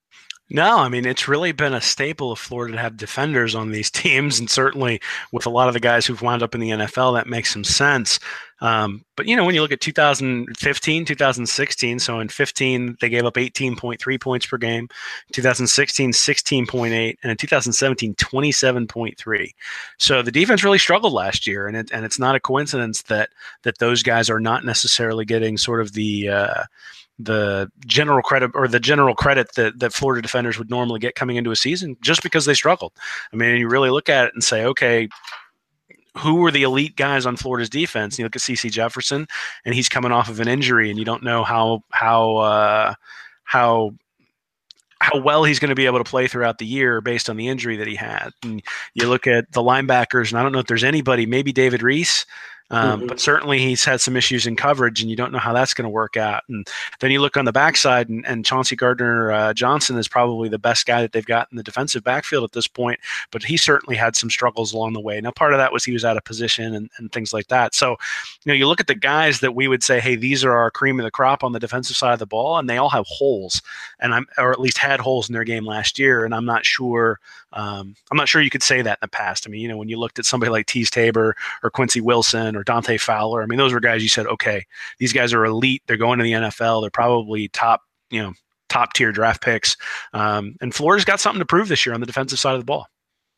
No, I mean, it's really been a staple of Florida to have defenders on these teams. And certainly with a lot of the guys who've wound up in the N F L, that makes some sense. Um, but, you know, when you look at two thousand fifteen, two thousand sixteen, so in fifteen, they gave up eighteen point three points per game, two thousand sixteen, sixteen point eight, and in two thousand seventeen, twenty-seven point three. So the defense really struggled last year. And, it, and it's not a coincidence that that those guys are not necessarily getting sort of the uh, the general credit or the general credit that, that Florida defenders would normally get coming into a season just because they struggled. I mean, you really look at it and say, okay, who were the elite guys on Florida's defense? And you look at C C Jefferson, and he's coming off of an injury, and you don't know how how uh, how how well he's going to be able to play throughout the year based on the injury that he had. And you look at the linebackers, and I don't know if there's anybody, maybe David Reese, um, mm-hmm. but certainly he's had some issues in coverage, and you don't know how that's going to work out. And then you look on the backside, and, and Chauncey Gardner uh, Johnson is probably the best guy that they've got in the defensive backfield at this point, but he certainly had some struggles along the way. Now, part of that was he was out of position and, and things like that. So, you know, you look at the guys that we would say, hey, these are our cream of the crop on the defensive side of the ball, and they all have holes, and I'm or at least had holes in their game last year. And I'm not sure, um, I'm not sure you could say that in the past. I mean, you know, when you looked at somebody like Tease Tabor or Quincy Wilson or Dante Fowler, I mean, those were guys you said, okay, these guys are elite. They're going to the N F L. They're probably top, you know, top tier draft picks. Um, and Florida's got something to prove this year on the defensive side of the ball.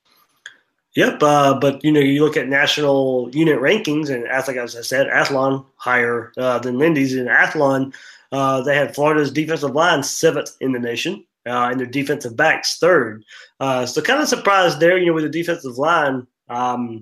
Yep, uh, but you know, you look at national unit rankings, and as like as I said, Athlon higher uh, than Lindy's. In Athlon, uh, they had Florida's defensive line seventh in the nation, uh, and their defensive backs third. Uh, so kind of surprised there, you know, with the defensive line. Um,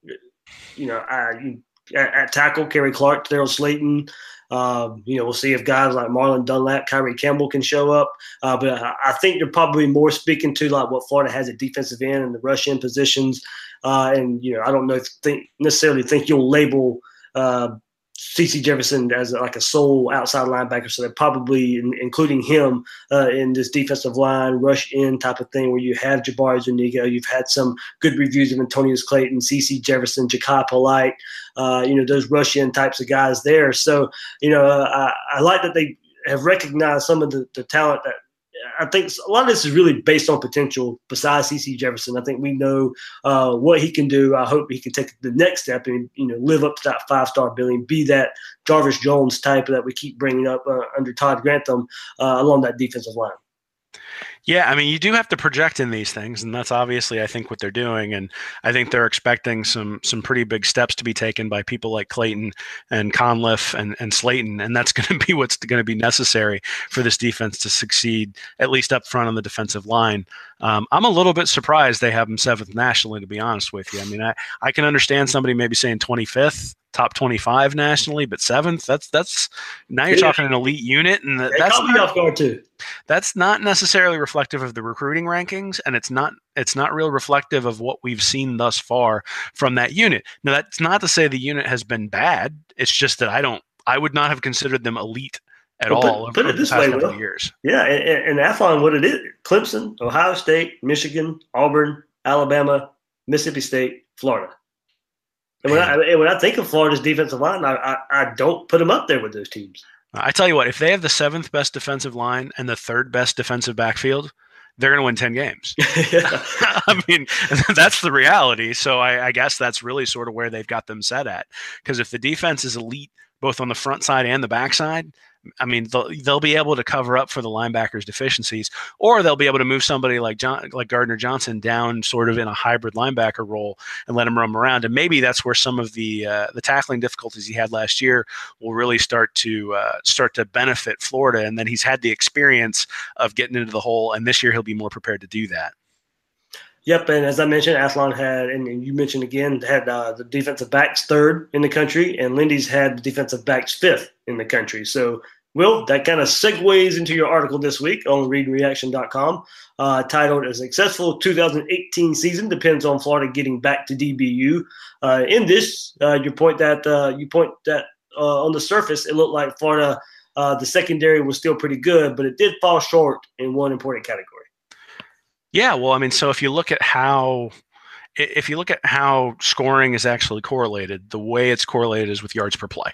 you know, uh, you, at, at tackle, Kerry Clark, Daryl Slayton. Um, you know, we'll see if guys like Marlon Dunlap, Kyrie Campbell can show up. Uh, but I, I think they're probably more speaking to like what Florida has at defensive end and the rush end positions. Uh, and, you know, I don't know if think, necessarily think you'll label uh, C C Jefferson as like a sole outside linebacker. So they're probably in, including him uh, in this defensive line, rush in type of thing where you have Jabari Zuniga. You've had some good reviews of Antonius Clayton, C C Jefferson, Ja'Kai Polite, uh, you know, those rush in types of guys there. So, you know, uh, I, I like that they have recognized some of the, the talent that I think a lot of this is really based on potential besides C C Jefferson. I think we know uh, what he can do. I hope he can take the next step and, you know, live up to that five-star billing, be that Jarvis Jones type that we keep bringing up uh, under Todd Grantham uh, along that defensive line. Yeah, I mean, you do have to project in these things, and that's obviously, I think, what they're doing. And I think they're expecting some some pretty big steps to be taken by people like Clayton and Conliffe and, and Slayton, and that's going to be what's going to be necessary for this defense to succeed, at least up front on the defensive line. Um, I'm a little bit surprised they have them seventh nationally, to be honest with you. I mean, I, I can understand somebody maybe saying twenty-fifth, top twenty-five nationally, but seventh, that's that's now you're yeah. talking an elite unit, and they that's caught me off guard too. That's not necessarily reflective of the recruiting rankings, and it's not it's not real reflective of what we've seen thus far from that unit. Now, that's not to say the unit has been bad. It's just that I don't I would not have considered them elite at well, all put, put over it this the past way, couple Will. of years. Yeah, and, and Athlon, what it is, Clemson, Ohio State, Michigan, Auburn, Alabama, Mississippi State, Florida. And when, I, and when I think of Florida's defensive line, I, I, I don't put them up there with those teams. I tell you what, if they have the seventh best defensive line and the third best defensive backfield, they're going to win ten games. I mean, that's the reality. So I, I guess that's really sort of where they've got them set at. Because if the defense is elite, both on the front side and the back side, I mean, they'll, they'll be able to cover up for the linebackers' deficiencies, or they'll be able to move somebody like John, like Gardner Johnson down sort of in a hybrid linebacker role and let him roam around. And maybe that's where some of the uh, the tackling difficulties he had last year will really start to uh, start to benefit Florida. And then he's had the experience of getting into the hole, and this year he'll be more prepared to do that. Yep, and as I mentioned, Athlon had, and you mentioned again, had uh, the defensive backs third in the country, and Lindy's had the defensive backs fifth in the country. So, Will, that kind of segues into your article this week on read reaction dot com, uh, titled "A Successful two thousand eighteen Season Depends on Florida Getting Back to D B U." Uh, in this, uh, you point that uh, you point that uh, on the surface, it looked like Florida, uh, the secondary was still pretty good, but it did fall short in one important category. Yeah, well, I mean, so if you look at how if you look at how scoring is actually correlated, the way it's correlated is with yards per play.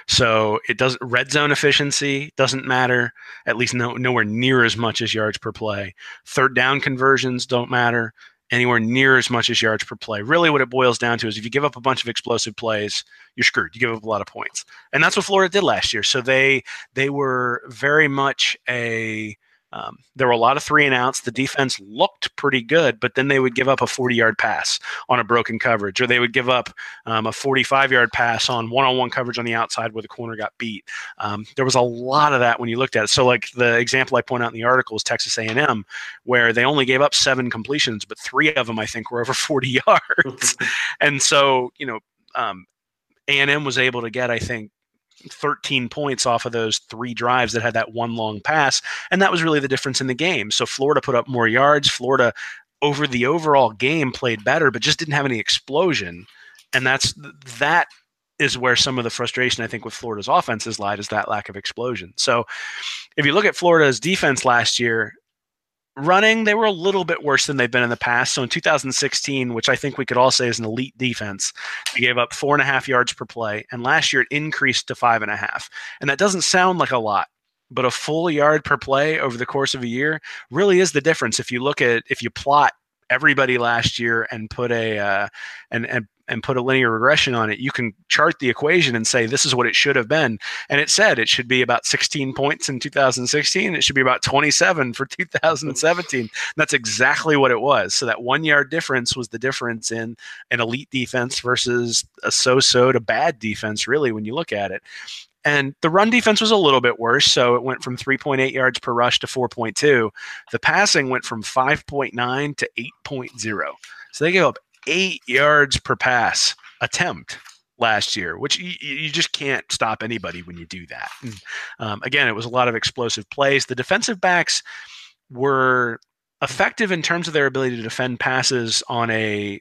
So it doesn't red zone efficiency doesn't matter, at least no, nowhere near as much as yards per play. Third down conversions don't matter anywhere near as much as yards per play. Really what it boils down to is if you give up a bunch of explosive plays, you're screwed. You give up a lot of points. And that's what Florida did last year. So they they were very much a Um, there were a lot of three and outs. The defense looked pretty good, but then they would give up a forty-yard pass on a broken coverage, or they would give up um, a forty-five-yard pass on one-on-one coverage on the outside where the corner got beat. Um, there was a lot of that when you looked at it. So like the example I point out in the article is Texas A and M, where they only gave up seven completions, but three of them, I think, were over forty yards. And so, you know, um, A and M was able to get, I think, thirteen points off of those three drives that had that one long pass. And that was really the difference in the game. So Florida put up more yards. Florida over the overall game played better, but just didn't have any explosion. And that's that is where some of the frustration I think with Florida's offenses lied, is that lack of explosion. So if you look at Florida's defense last year, running, they were a little bit worse than they've been in the past. So in two thousand sixteen, which I think we could all say is an elite defense, they gave up four and a half yards per play. And last year it increased to five and a half. And that doesn't sound like a lot, but a full yard per play over the course of a year really is the difference. If you look at, if you plot everybody last year and put a, uh, and, and, and put a linear regression on it, you can chart the equation and say, this is what it should have been. And it said it should be about sixteen points in two thousand sixteen. It should be about twenty-seven for two thousand seventeen. And that's exactly what it was. So that one yard difference was the difference in an elite defense versus a so-so to bad defense, really, when you look at it. And the run defense was a little bit worse. So it went from three point eight yards per rush to four point two. The passing went from five point nine to eight point oh. So they gave up eight yards per pass attempt last year, which you, you just can't stop anybody when you do that. And, um, again, it was a lot of explosive plays. The defensive backs were effective in terms of their ability to defend passes on a,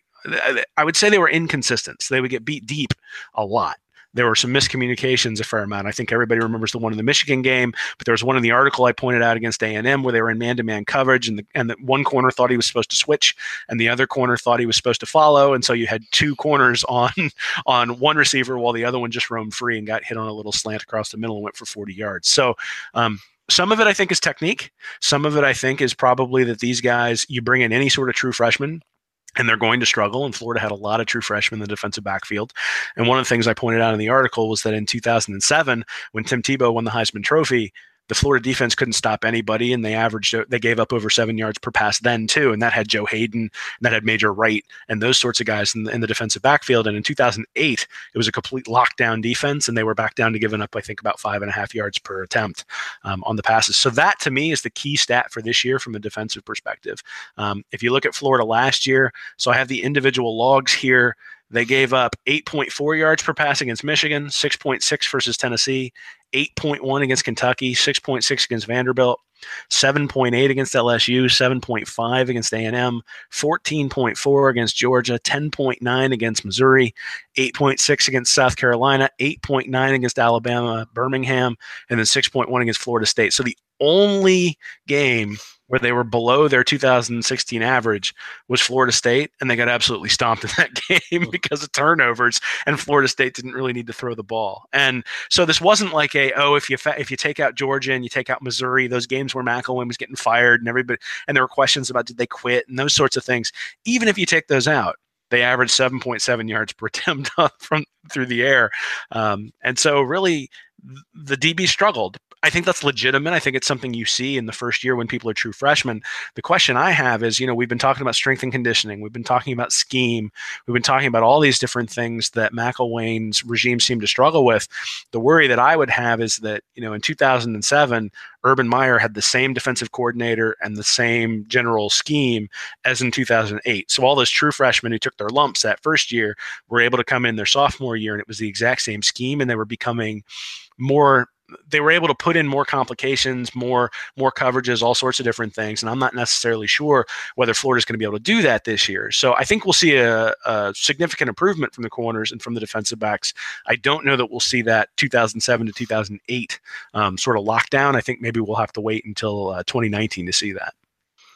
I would say they were inconsistent. So they would get beat deep a lot. There were some miscommunications a fair amount. I think everybody remembers the one in the Michigan game, but there was one in the article I pointed out against A and M where they were in man-to-man coverage, and the, and the one corner thought he was supposed to switch, and the other corner thought he was supposed to follow, and so you had two corners on on one receiver while the other one just roamed free and got hit on a little slant across the middle and went for forty yards. So um, some of it I think is technique. Some of it I think is probably that these guys, you bring in any sort of true freshman, and they're going to struggle. And Florida had a lot of true freshmen in the defensive backfield. And one of the things I pointed out in the article was that in two thousand seven, when Tim Tebow won the Heisman Trophy, the Florida defense couldn't stop anybody, and they averaged, they gave up over seven yards per pass then too. And that had Joe Hayden, and that had Major Wright, and those sorts of guys in the, in the defensive backfield. And in two thousand eight, it was a complete lockdown defense, and they were back down to giving up, I think, about five and a half yards per attempt um, on the passes. So that, to me, is the key stat for this year from a defensive perspective. Um, if you look at Florida last year, so I have the individual logs here. They gave up eight point four yards per pass against Michigan, six point six versus Tennessee, eight point one against Kentucky, six point six against Vanderbilt, seven point eight against L S U, seven point five against A and M, fourteen point four against Georgia, ten point nine against Missouri, eight point six against South Carolina, eight point nine against Alabama, Birmingham, and then six point one against Florida State. So the only game where they were below their two thousand sixteen average was Florida State, and they got absolutely stomped in that game because of turnovers, and Florida State didn't really need to throw the ball. And so this wasn't like a, oh, if you fa- if you take out Georgia and you take out Missouri, those games where McElwain was getting fired and everybody, and there were questions about did they quit and those sorts of things. Even if you take those out, they averaged seven point seven yards per attempt from through the air. Um, and so really the D B struggled. I think that's legitimate. I think it's something you see in the first year when people are true freshmen. The question I have is, you know, we've been talking about strength and conditioning. We've been talking about scheme. We've been talking about all these different things that McElwain's regime seemed to struggle with. The worry that I would have is that, you know, in two thousand seven, Urban Meyer had the same defensive coordinator and the same general scheme as in two thousand eight. So all those true freshmen who took their lumps that first year were able to come in their sophomore year, and it was the exact same scheme, and they were becoming more they were able to put in more complications, more more coverages, all sorts of different things. And I'm not necessarily sure whether Florida's going to be able to do that this year. So I think we'll see a, a significant improvement from the corners and from the defensive backs. I don't know that we'll see that two thousand seven to two thousand eight um, sort of lockdown. I think maybe we'll have to wait until uh, twenty nineteen to see that.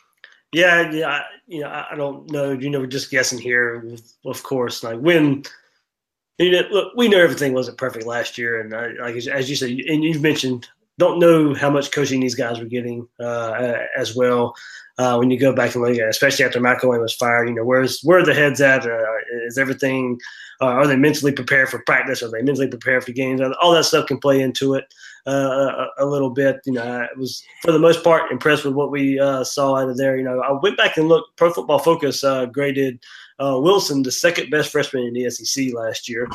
Yeah, yeah. I, you know, I, I don't know. You know, we're just guessing here. Of course, like when you know, look, we know everything wasn't perfect last year, and I, like as you said, and you've mentioned, don't know how much coaching these guys were getting uh, as well. Uh, when you go back and look at it, especially after McElwain was fired, you know, where's where are the heads at? Uh, is everything? Uh, are they mentally prepared for practice? Are they mentally prepared for games? All that stuff can play into it uh, a, a little bit. You know, I was for the most part impressed with what we uh, saw out of there. You know, I went back and looked. Pro Football Focus uh, graded uh, Wilson the second best freshman in the S E C last year.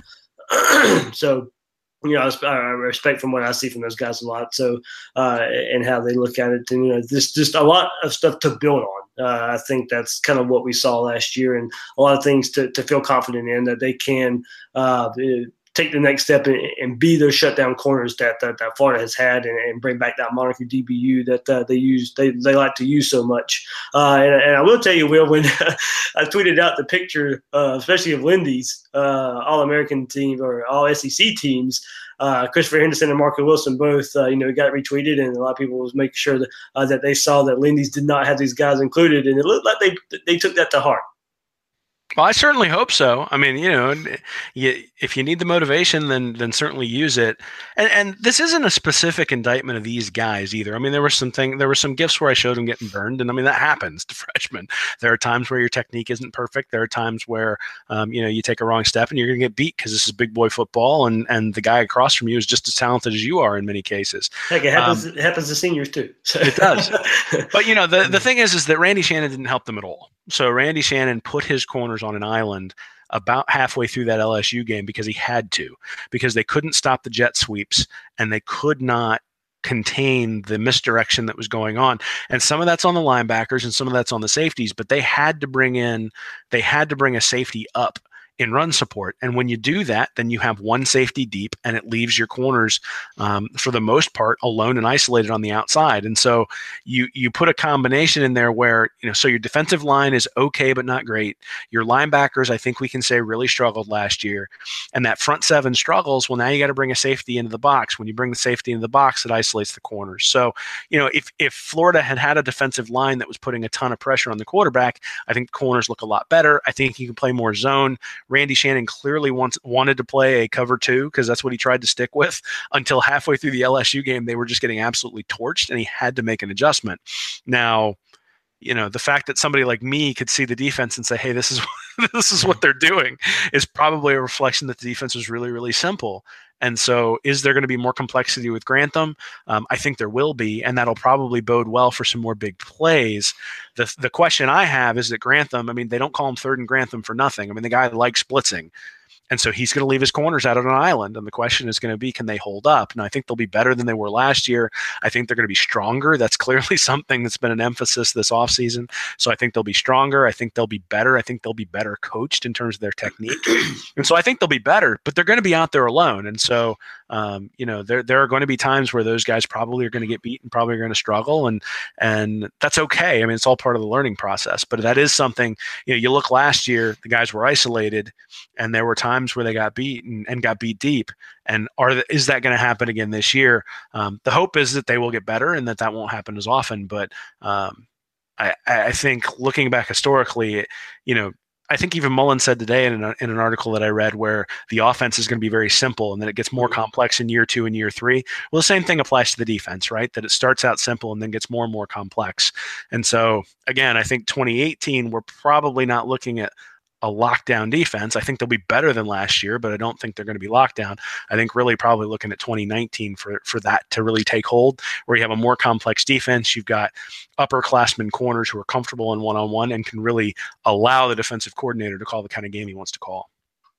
So. You know, I respect from what I see from those guys a lot. So, uh, and how they look at it, and you know, just just a lot of stuff to build on. Uh, I think that's kind of what we saw last year, and a lot of things to, to feel confident in that they can uh, take the next step and, and be those shutdown corners that that, that Florida has had, and, and bring back that moniker D B U that uh, they use they they like to use so much. Uh, and, and I will tell you, Will, when I tweeted out the picture, uh, especially of Lindy's uh, All American team or All S E C teams. Uh, Christopher Henderson and Marco Wilson both, uh, you know, got retweeted, and a lot of people was making sure that uh, that they saw that Lindy's did not have these guys included, and it looked like they they took that to heart. Well, I certainly hope so. I mean, you know, you, if you need the motivation, then then certainly use it. And and this isn't a specific indictment of these guys either. I mean, there were some thing, there were some gifts where I showed them getting burned, and I mean that happens to freshmen. There are times where your technique isn't perfect. There are times where um, you know you take a wrong step and you're going to get beat because this is big boy football, and and the guy across from you is just as talented as you are in many cases. Heck, it happens. Um, it happens to seniors too. It does. But you know, the the thing is, is that Randy Shannon didn't help them at all. So Randy Shannon put his corners on an island about halfway through that L S U game because he had to, because they couldn't stop the jet sweeps and they could not contain the misdirection that was going on. And some of that's on the linebackers and some of that's on the safeties, but they had to bring in, they had to bring a safety up in run support. And when you do that, then you have one safety deep and it leaves your corners um, for the most part alone and isolated on the outside. And so you you put a combination in there where, you know, so your defensive line is okay, but not great. Your linebackers, I think we can say, really struggled last year. And that front seven struggles. Well, now you got to bring a safety into the box. When you bring the safety into the box, it isolates the corners. So, you know, if, if Florida had had a defensive line that was putting a ton of pressure on the quarterback, I think the corners look a lot better. I think you can play more zone. Randy Shannon clearly wants, wanted to play a cover two because that's what he tried to stick with until halfway through the L S U game. They were just getting absolutely torched and he had to make an adjustment. Now, you know, the fact that somebody like me could see the defense and say, hey, this is this is what they're doing is probably a reflection that the defense was really, really simple. And so is there going to be more complexity with Grantham? Um, I think there will be, and that'll probably bode well for some more big plays. The the question I have is that Grantham, I mean, they don't call him third and Grantham for nothing. I mean, the guy likes blitzing. And so he's going to leave his corners out on an island. And the question is going to be, can they hold up? And I think they'll be better than they were last year. I think they're going to be stronger. That's clearly something that's been an emphasis this offseason. So I think they'll be stronger. I think they'll be better. I think they'll be better coached in terms of their technique. And so I think they'll be better, but they're going to be out there alone. And so, um, you know, there there are going to be times where those guys probably are going to get beat and probably are going to struggle. And and that's okay. I mean, it's all part of the learning process. But that is something, you know, you look last year, the guys were isolated and there were times where they got beat and, and got beat deep. And are the, is that going to happen again this year? Um, the hope is that they will get better and that that won't happen as often. But um, I, I think looking back historically, you know, I think even Mullen said today in an, in an article that I read where the offense is going to be very simple and then it gets more complex in year two and year three. Well, the same thing applies to the defense, right? That it starts out simple and then gets more and more complex. And so, again, I think twenty eighteen, we're probably not looking at a lockdown defense. I think they'll be better than last year, but I don't think they're going to be locked down. I think really probably looking at twenty nineteen for, for that to really take hold, where you have a more complex defense. You've got upperclassmen corners who are comfortable in one-on-one and can really allow the defensive coordinator to call the kind of game he wants to call.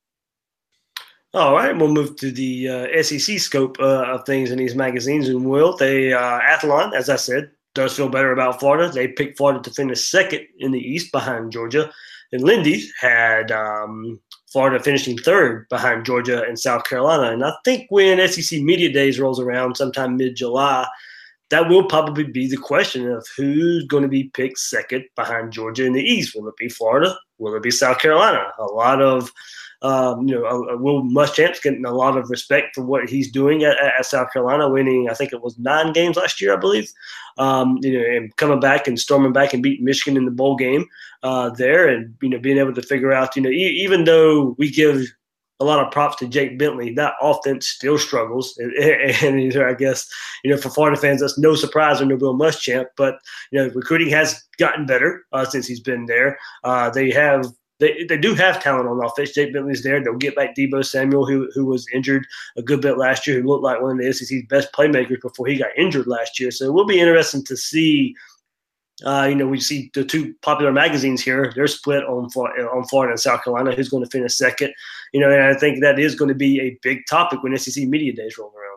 All right, we'll move to the uh, S E C scope uh, of things in these magazines. And Will, they uh, Athlon, as I said, does feel better about Florida. They picked Florida to finish second in the East behind Georgia. And Lindy had um, Florida finishing third behind Georgia and South Carolina. And I think when S E C Media Days rolls around sometime mid-July, that will probably be the question of who's going to be picked second behind Georgia in the East. Will it be Florida? Will it be South Carolina? A lot of Um, you know, uh, Will Muschamp's getting a lot of respect for what he's doing at, at South Carolina, winning, I think it was nine games last year, I believe. Um, you know, and coming back and storming back and beating Michigan in the bowl game uh, there, and you know, being able to figure out, you know, e- even though we give a lot of props to Jake Bentley, that offense still struggles, and, and I guess you know, for Florida fans, that's no surprise with no Will Muschamp. But you know, recruiting has gotten better uh, since he's been there. Uh, they have. They, they do have talent on offense. Jake Bentley's there. They'll get back Debo Samuel, who who was injured a good bit last year, who looked like one of the S E C's best playmakers before he got injured last year. So it will be interesting to see. Uh, you know, we see the two popular magazines here. They're split on on Florida and South Carolina. Who's going to finish second? You know, and I think that is going to be a big topic when S E C Media Days roll around.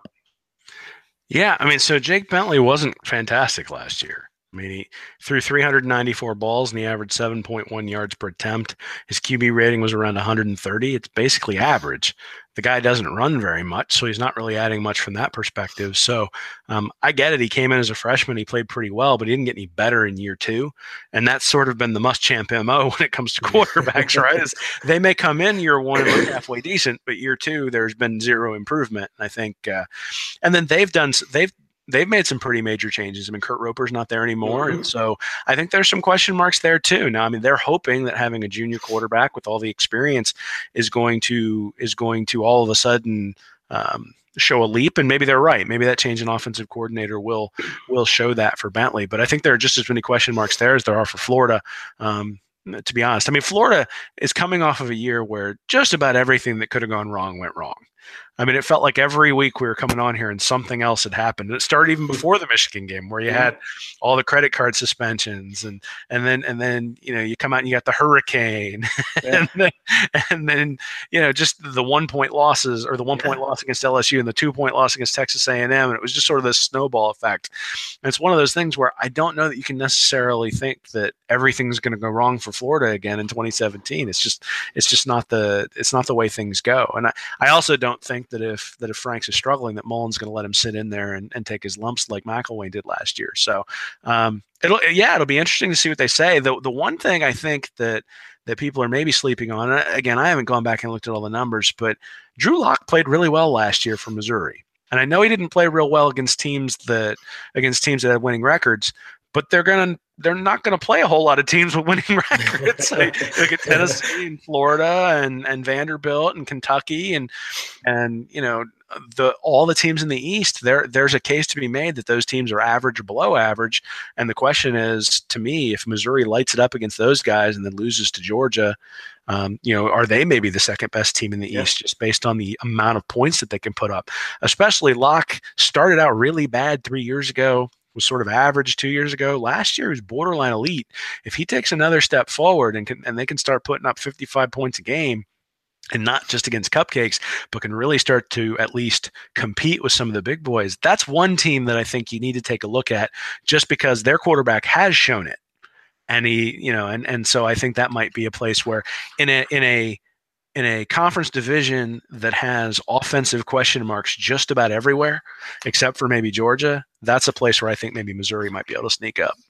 Yeah, I mean, so Jake Bentley wasn't fantastic last year. I mean, he threw three hundred ninety-four balls and he averaged seven point one yards per attempt. His Q B rating was around one hundred thirty. It's basically average. The guy doesn't run very much, so he's not really adding much from that perspective. So um, I get it. He came in as a freshman. He played pretty well, but he didn't get any better in year two. And that's sort of been the Muschamp M O when it comes to quarterbacks, right? Is they may come in year one and look halfway decent, but year two, there's been zero improvement. I think, uh, and then they've done, they've, They've made some pretty major changes. I mean, Kurt Roper's not there anymore. And so I think there's some question marks there too. Now, I mean, they're hoping that having a junior quarterback with all the experience is going to, is going to all of a sudden um, show a leap. And maybe they're right. Maybe that change in offensive coordinator will, will show that for Bentley. But I think there are just as many question marks there as there are for Florida. Um, to be honest, I mean, Florida is coming off of a year where just about everything that could have gone wrong went wrong. I mean, it felt like every week we were coming on here and something else had happened. And it started even before the Michigan game, where you had all the credit card suspensions, and and then and then you know you come out and you got the hurricane, yeah. and then and then you know just the one point losses, or the one yeah. point loss against L S U and the two point loss against Texas A and M, and it was just sort of this snowball effect. And it's one of those things where I don't know that you can necessarily think that everything's going to go wrong for Florida again in twenty seventeen. It's just it's just not the it's not the way things go. And I, I also don't think that if that if Franks is struggling, that Mullen's going to let him sit in there and, and take his lumps like McElwain did last year. So um, it'll yeah, it'll be interesting to see what they say. The the one thing I think that that people are maybe sleeping on, and again, I haven't gone back and looked at all the numbers, but Drew Lock played really well last year for Missouri. And I know he didn't play real well against teams that against teams that had winning records, but they're gonna they're not gonna play a whole lot of teams with winning records. So look at Tennessee and Florida and, and Vanderbilt and Kentucky and and you know the all the teams in the East. There there's a case to be made that those teams are average or below average. And the question is, to me, if Missouri lights it up against those guys and then loses to Georgia, um, you know, are they maybe the second best team in the yeah. East just based on the amount of points that they can put up? Especially Locke started out really bad three years ago. Was sort of average two years ago. Last year was borderline elite. If he takes another step forward and can, and they can start putting up fifty-five points a game, and not just against cupcakes, but can really start to at least compete with some of the big boys, that's one team that I think you need to take a look at, just because their quarterback has shown it. And he, you know, and and so I think that might be a place where in a in a in a conference division that has offensive question marks just about everywhere, except for maybe Georgia, that's a place where I think maybe Missouri might be able to sneak up.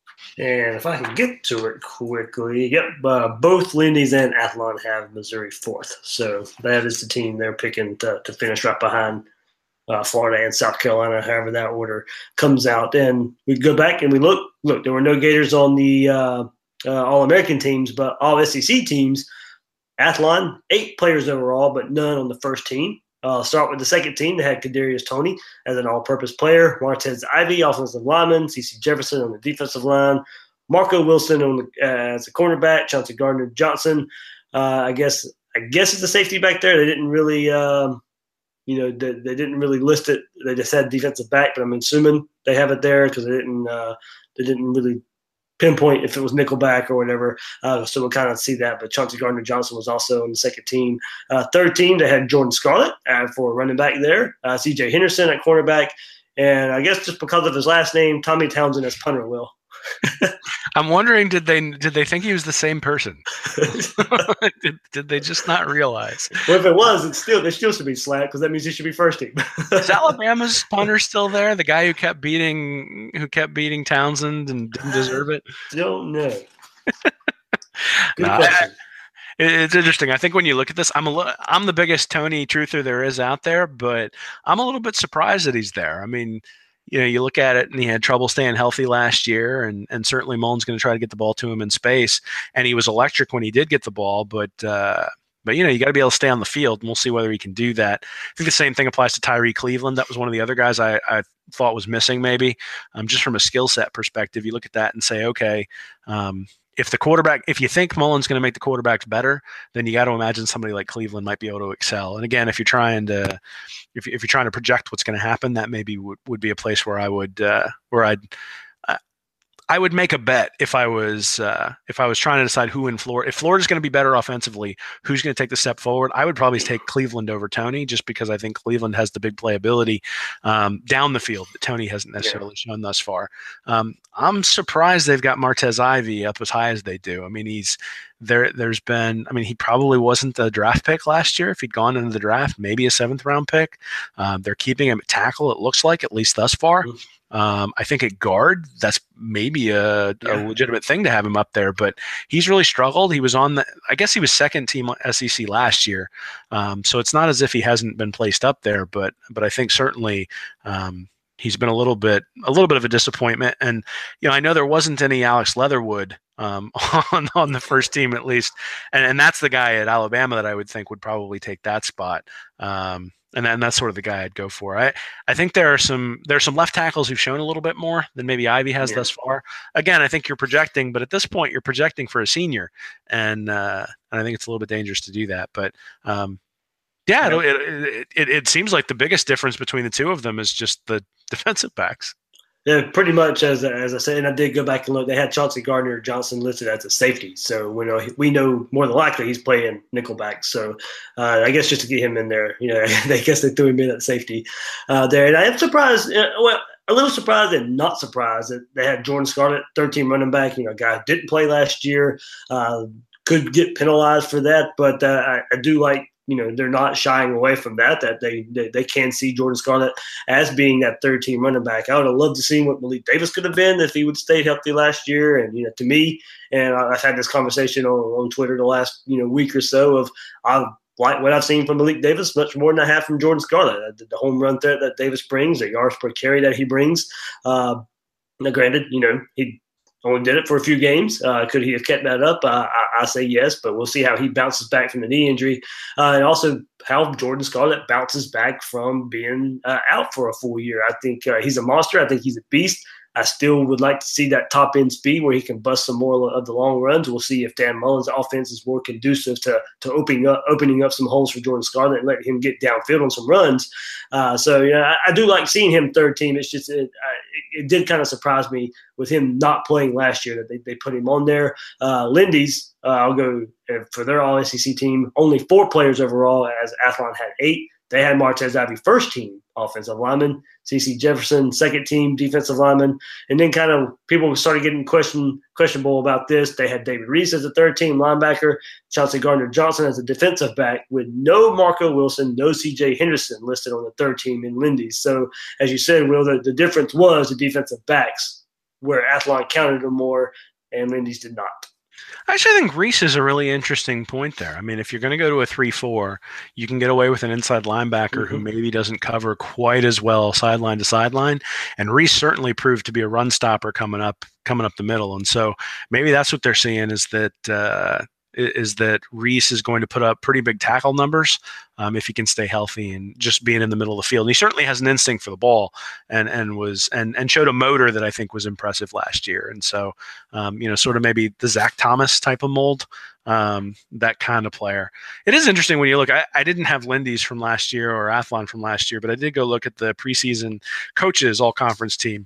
And if I can get to it quickly, yep, uh, both Lindy's and Athlon have Missouri fourth. So that is the team they're picking to, to finish right behind uh, Florida and South Carolina, however that order comes out. And we go back and we look, look, there were no Gators on the uh, uh, All-American teams, but all S E C teams. Athlon, eight players overall, but none on the first team. Uh, start with the second team. They had Kadarius Toney as an all-purpose player, Martez Ivy, offensive lineman, C C Jefferson on the defensive line, Marco Wilson on the, uh, as a cornerback, Chauncey Gardner Johnson. Uh, I guess I guess it's a safety back there. They didn't really, um, you know, they, they didn't really list it. They just had defensive back, but I'm assuming they have it there because they didn't uh, they didn't really pinpoint if it was nickelback or whatever, uh, so we'll kind of see that. But Chauncey Gardner Johnson was also on the second team. Uh, third team, they had Jordan Scarlett uh, for running back there, uh, C J Henderson at cornerback, and I guess just because of his last name, Tommy Townsend as punter. Will. I'm wondering, did they did they think he was the same person? did, did they just not realize? Well, if it was, it's still there still should be slapped because that means he should be first team. Is Alabama's punter still there? The guy who kept beating who kept beating Townsend and didn't deserve it? Don't know. Good no, question. I, It's interesting. I think when you look at this, I'm a li- I'm the biggest Tony truther there is out there, but I'm a little bit surprised that he's there. I mean, you know, you look at it and he had trouble staying healthy last year, and and certainly Mullen's going to try to get the ball to him in space, and he was electric when he did get the ball, but uh, but you know, you got to be able to stay on the field, and we'll see whether he can do that. I think the same thing applies to Tyree Cleveland. That was one of the other guys I, I thought was missing, maybe um, just from a skill set perspective. You look at that and say, okay. Um, If the quarterback, if you think Mullen's going to make the quarterbacks better, then you got to imagine somebody like Cleveland might be able to excel. And again, if you're trying to, if, if you're trying to project what's going to happen, that maybe would, would be a place where I would, uh, where I'd, uh, I would make a bet if I was, uh, if I was trying to decide who in Florida, if Florida's going to be better offensively, who's going to take the step forward. I would probably take Cleveland over Tony, just because I think Cleveland has the big playability um, down the field that Tony hasn't necessarily yeah. shown thus far. Um, I'm surprised they've got Martez Ivy up as high as they do. I mean, he's there. There's been, I mean, he probably wasn't the draft pick last year. If he'd gone into the draft, maybe a seventh round pick. Um, they're keeping him at tackle, it looks like, at least thus far. Mm-hmm. Um, I think at guard, that's maybe a, yeah. a legitimate thing to have him up there, but he's really struggled. He was on the, I guess he was second team S E C last year. Um, so it's not as if he hasn't been placed up there, but, but I think certainly, um, he's been a little bit, a little bit of a disappointment. And, you know, I know there wasn't any Alex Leatherwood um, on, on the first team, at least. And, and that's the guy at Alabama that I would think would probably take that spot. Um, and, and that's sort of the guy I'd go for. I, I think there are some, there are some left tackles who've shown a little bit more than maybe Ivy has yeah. thus far. Again, I think you're projecting, but at this point you're projecting for a senior. And, uh, and I think it's a little bit dangerous to do that, but, um, yeah, it, it, it, it seems like the biggest difference between the two of them is just the defensive backs. Yeah, pretty much as as I said, and I did go back and look. They had Chauncey Gardner Johnson listed as a safety, so we know we know more than likely he's playing nickelback. So uh, I guess just to get him in there, you know, I guess they threw him in at safety uh, there. And I am surprised. Uh, well, a little surprised and not surprised that they had Jordan Scarlett, third-team running back. You know, a guy who didn't play last year, uh, could get penalized for that, but uh, I, I do like. You know, they're not shying away from that, that they, they they can see Jordan Scarlett as being that third-team running back. I would have loved to see what Malik Davis could have been if he would stay healthy last year. And, you know, to me, and I've had this conversation on, on Twitter the last, you know, week or so of I like what I've seen from Malik Davis much more than I have from Jordan Scarlett. The, the home run threat that Davis brings, the yards per carry that he brings. Uh, now, granted, you know, he only did it for a few games. Uh, could he have kept that up? Uh, I, I say yes, but we'll see how he bounces back from the knee injury. Uh, and also how Jordan Scarlett bounces back from being uh, out for a full year. I think uh, he's a monster. I think he's a beast. I still would like to see that top end speed where he can bust some more of the long runs. We'll see if Dan Mullen's offense is more conducive to to opening up opening up some holes for Jordan Scarlett and letting him get downfield on some runs. Uh, so yeah, I, I do like seeing him third team. It's just it, I, it did kind of surprise me with him not playing last year that they, they put him on there. Uh, Lindy's, uh, I'll go uh, for their All S E C team. Only four players overall, as Athlon had eight. They had Martez Ivy first team offensive lineman, C C Jefferson second team defensive lineman, and then kind of people started getting question questionable about this. They had David Reese as a third team linebacker, Chauncey Gardner Johnson as a defensive back, with no Marco Wilson, no C J Henderson listed on the third team in Lindy's. So as you said, Will, the, the difference was the defensive backs, where Athlon counted them more and Lindy's did not. Actually, I think Reese is a really interesting point there. I mean, if you're going to go to a three four, you can get away with an inside linebacker mm-hmm. who maybe doesn't cover quite as well sideline to sideline. And Reese certainly proved to be a run stopper coming up coming up the middle. And so maybe that's what they're seeing is that uh, is that Reese is going to put up pretty big tackle numbers um, if he can stay healthy and just being in the middle of the field. And he certainly has an instinct for the ball and and was and and showed a motor that I think was impressive last year. And so, um, you know, sort of maybe the Zach Thomas type of mold, um, that kind of player. It is interesting when you look. I, I didn't have Lindy's from last year or Athlon from last year, but I did go look at the preseason coaches all conference team,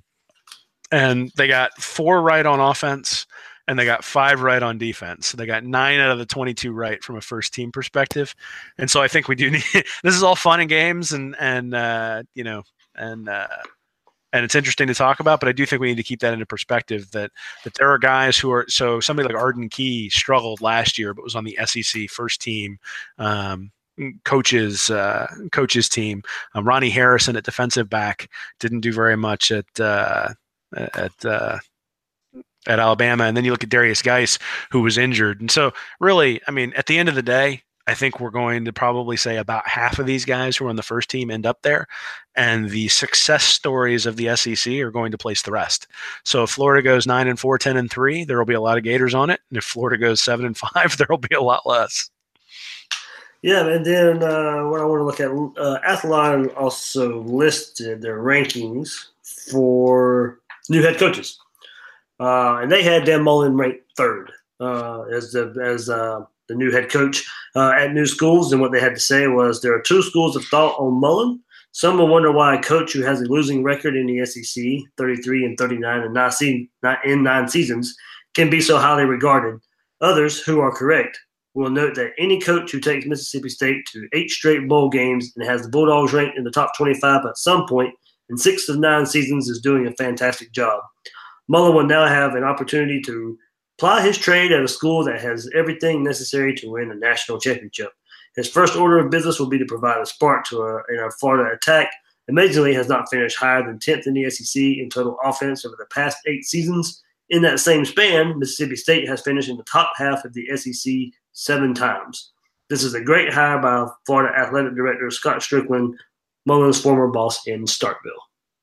and they got four right on offense. And they got five right on defense. So they got nine out of the twenty-two right from a first team perspective. And so I think we do need, this is all fun and games and, and, uh, you know, and, uh, and it's interesting to talk about, but I do think we need to keep that into perspective that, that there are guys who are, so somebody like Arden Key struggled last year, but was on the S E C first team, um, coaches, uh, coaches team. Um, Ronnie Harrison at defensive back didn't do very much at, uh, at, uh, at Alabama. And then you look at Darius Geis, who was injured. And so really, I mean, at the end of the day, I think we're going to probably say about half of these guys who are on the first team end up there. And the success stories of the S E C are going to place the rest. So if Florida goes nine and four, ten and three, there will be a lot of Gators on it. And if Florida goes seven and five, there will be a lot less. Yeah, and then uh, what I want to look at, uh, Athlon also listed their rankings for new head coaches. Uh, and they had Dan Mullen ranked third uh, as the as uh, the new head coach uh, at new schools. And what they had to say was there are two schools of thought on Mullen. Some will wonder why a coach who has a losing record in the S E C, thirty-three and thirty-nine, and not seen not in nine seasons, can be so highly regarded. Others, who are correct, will note that any coach who takes Mississippi State to eight straight bowl games and has the Bulldogs ranked in the top twenty-five at some point in six of nine seasons is doing a fantastic job. Mullen will now have an opportunity to ply his trade at a school that has everything necessary to win a national championship. His first order of business will be to provide a spark to a, in a Florida attack. Amazingly, has not finished higher than tenth in the S E C in total offense over the past eight seasons. In that same span, Mississippi State has finished in the top half of the S E C seven times. This is a great hire by Florida Athletic Director Scott Strickland, Mullen's former boss in Starkville.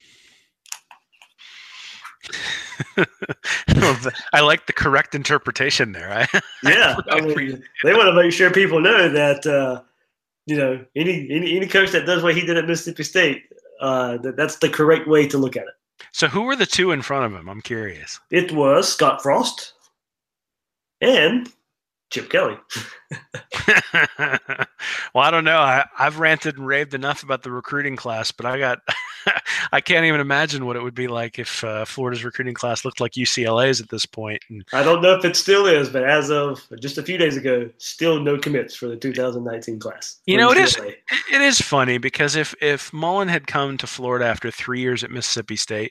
I like the correct interpretation there. I, yeah, I mean, they want to make sure people know that uh, you know any, any any coach that does what he did at Mississippi State, uh, that that's the correct way to look at it. So, who were the two in front of him? I'm curious. It was Scott Frost and Chip Kelly. Well, I don't know. I, I've ranted and raved enough about the recruiting class, but I got I can't even imagine what it would be like if uh, Florida's recruiting class looked like U C L A's at this point. And I don't know if it still is, but as of just a few days ago, still no commits for the two thousand nineteen class. You know, it is it is funny because if if Mullen had come to Florida after three years at Mississippi State,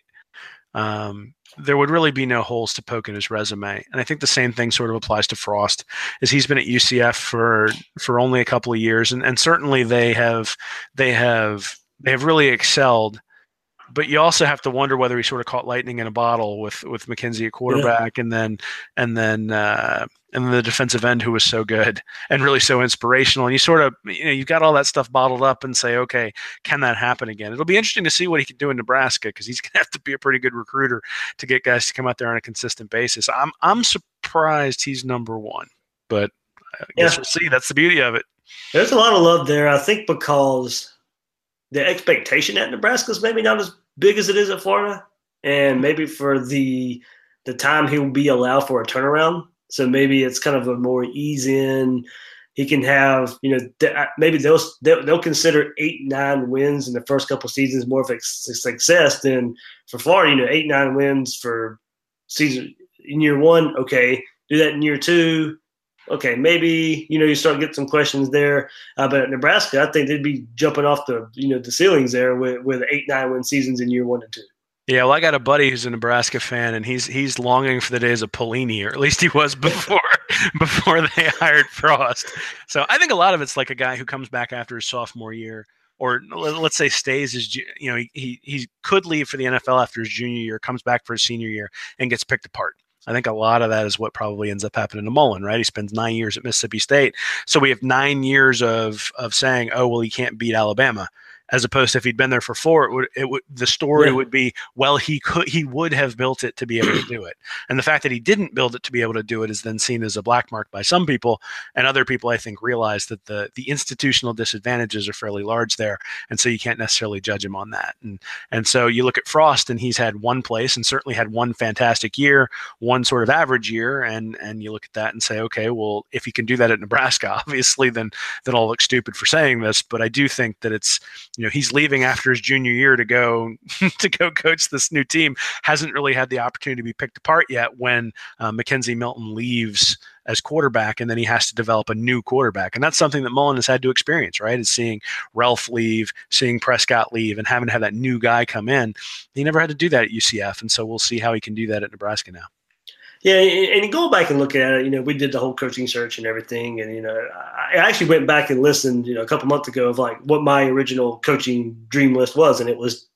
um, there would really be no holes to poke in his resume. And I think the same thing sort of applies to Frost, is he's been at U C F for for only a couple of years, and, and certainly they have they have they have really excelled. But you also have to wonder whether he sort of caught lightning in a bottle with with McKenzie at quarterback, yeah. and then and then uh, and then the defensive end who was so good and really so inspirational. And you sort of you know you've got all that stuff bottled up and say, okay, can that happen again? It'll be interesting to see what he can do in Nebraska, because he's going to have to be a pretty good recruiter to get guys to come out there on a consistent basis. I'm I'm surprised he's number one, but I guess yeah. we'll see. That's the beauty of it. There's a lot of love there, I think, because the expectation at Nebraska is maybe not as big as it is at Florida, and maybe for the the time he will be allowed for a turnaround. So maybe it's kind of a more ease in. He can have, you know, maybe they'll they'll consider eight nine wins in the first couple of seasons more of a success than for Florida. You know, eight nine wins for season in year one. Okay, do that in year two. Okay, maybe, you know, you start getting some questions there. Uh, but at Nebraska, I think they'd be jumping off the, you know, the ceilings there with, with eight, nine win seasons in year one and two. Yeah, well, I got a buddy who's a Nebraska fan, and he's he's longing for the days of Pelini, or at least he was before before they hired Frost. So I think a lot of it's like a guy who comes back after his sophomore year, or let's say stays his, you know, he he, he could leave for the N F L after his junior year, comes back for his senior year, and gets picked apart. I think a lot of that is what probably ends up happening to Mullen, right? He spends nine years at Mississippi State. So we have nine years of of saying, oh, well, he can't beat Alabama. As opposed to if he'd been there for four, it would, it would the story yeah. would be, well, he could, he would have built it to be able to do it. And the fact that he didn't build it to be able to do it is then seen as a black mark by some people, and other people, I think, realize that the the institutional disadvantages are fairly large there, and so you can't necessarily judge him on that. And and so you look at Frost, and he's had one place, and certainly had one fantastic year, one sort of average year, and and you look at that and say, okay, well, if he can do that at Nebraska, obviously, then then I'll look stupid for saying this, but I do think that it's, you know, he's leaving after his junior year to go to go coach this new team. Hasn't really had the opportunity to be picked apart yet when uh, McKenzie Milton leaves as quarterback, and then he has to develop a new quarterback. And that's something that Mullen has had to experience, right? Is seeing Ralph leave, seeing Prescott leave, and having to have that new guy come in. He never had to do that at U C F, and so we'll see how he can do that at Nebraska now. Yeah, and go back and look at it. You know, we did the whole coaching search and everything, and you know, I actually went back and listened, you know, a couple months ago of like what my original coaching dream list was, and it was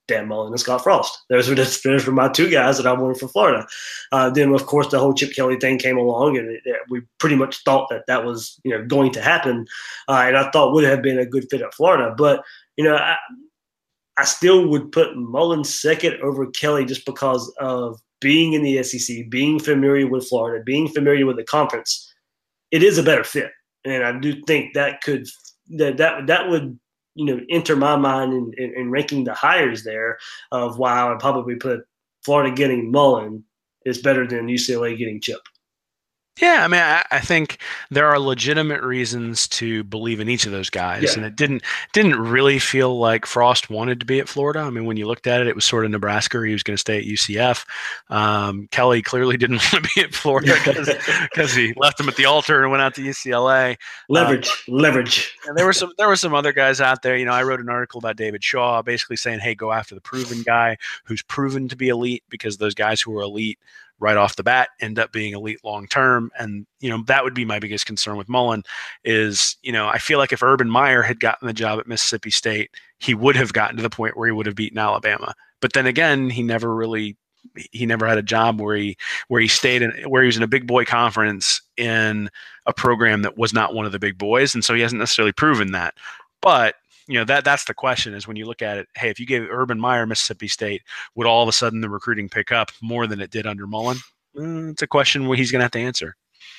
Dan Mullen and Scott Frost. Those were the, those were my two guys that I wanted for Florida. Uh, then, of course, the whole Chip Kelly thing came along, and it, it, we pretty much thought that that was you know going to happen, uh, and I thought would have been a good fit at Florida. But you know, I, I still would put Mullen second over Kelly just because of being in the S E C, being familiar with Florida, being familiar with the conference. It is a better fit, and I do think that could that that that would. you know, enter my mind in, in, in ranking the hires there of why I would probably put Florida getting Mullen is better than U C L A getting Chip. Yeah, I mean, I, I think there are legitimate reasons to believe in each of those guys, Yeah. and it didn't didn't really feel like Frost wanted to be at Florida. I mean, when you looked at it, it was sort of Nebraska. Or he was going to stay at U C F. Um, Kelly clearly didn't want to be at Florida because he left him at the altar and went out to U C L A. Leverage, uh, leverage. And there were some there were some other guys out there. You know, I wrote an article about David Shaw, basically saying, "Hey, go after the proven guy who's proven to be elite," because those guys who are elite right off the bat end up being elite long term. And, you know, that would be my biggest concern with Mullen is, you know, I feel like if Urban Meyer had gotten the job at Mississippi State, he would have gotten to the point where he would have beaten Alabama. But then again, he never really he never had a job where he where he stayed in where he was in a big boy conference in a program that was not one of the big boys. And so he hasn't necessarily proven that. But you know, that that's the question is when you look at it, hey, if you gave Urban Meyer Mississippi State, would all of a sudden the recruiting pick up more than it did under Mullen? Mm, it's a question where he's going to have to answer.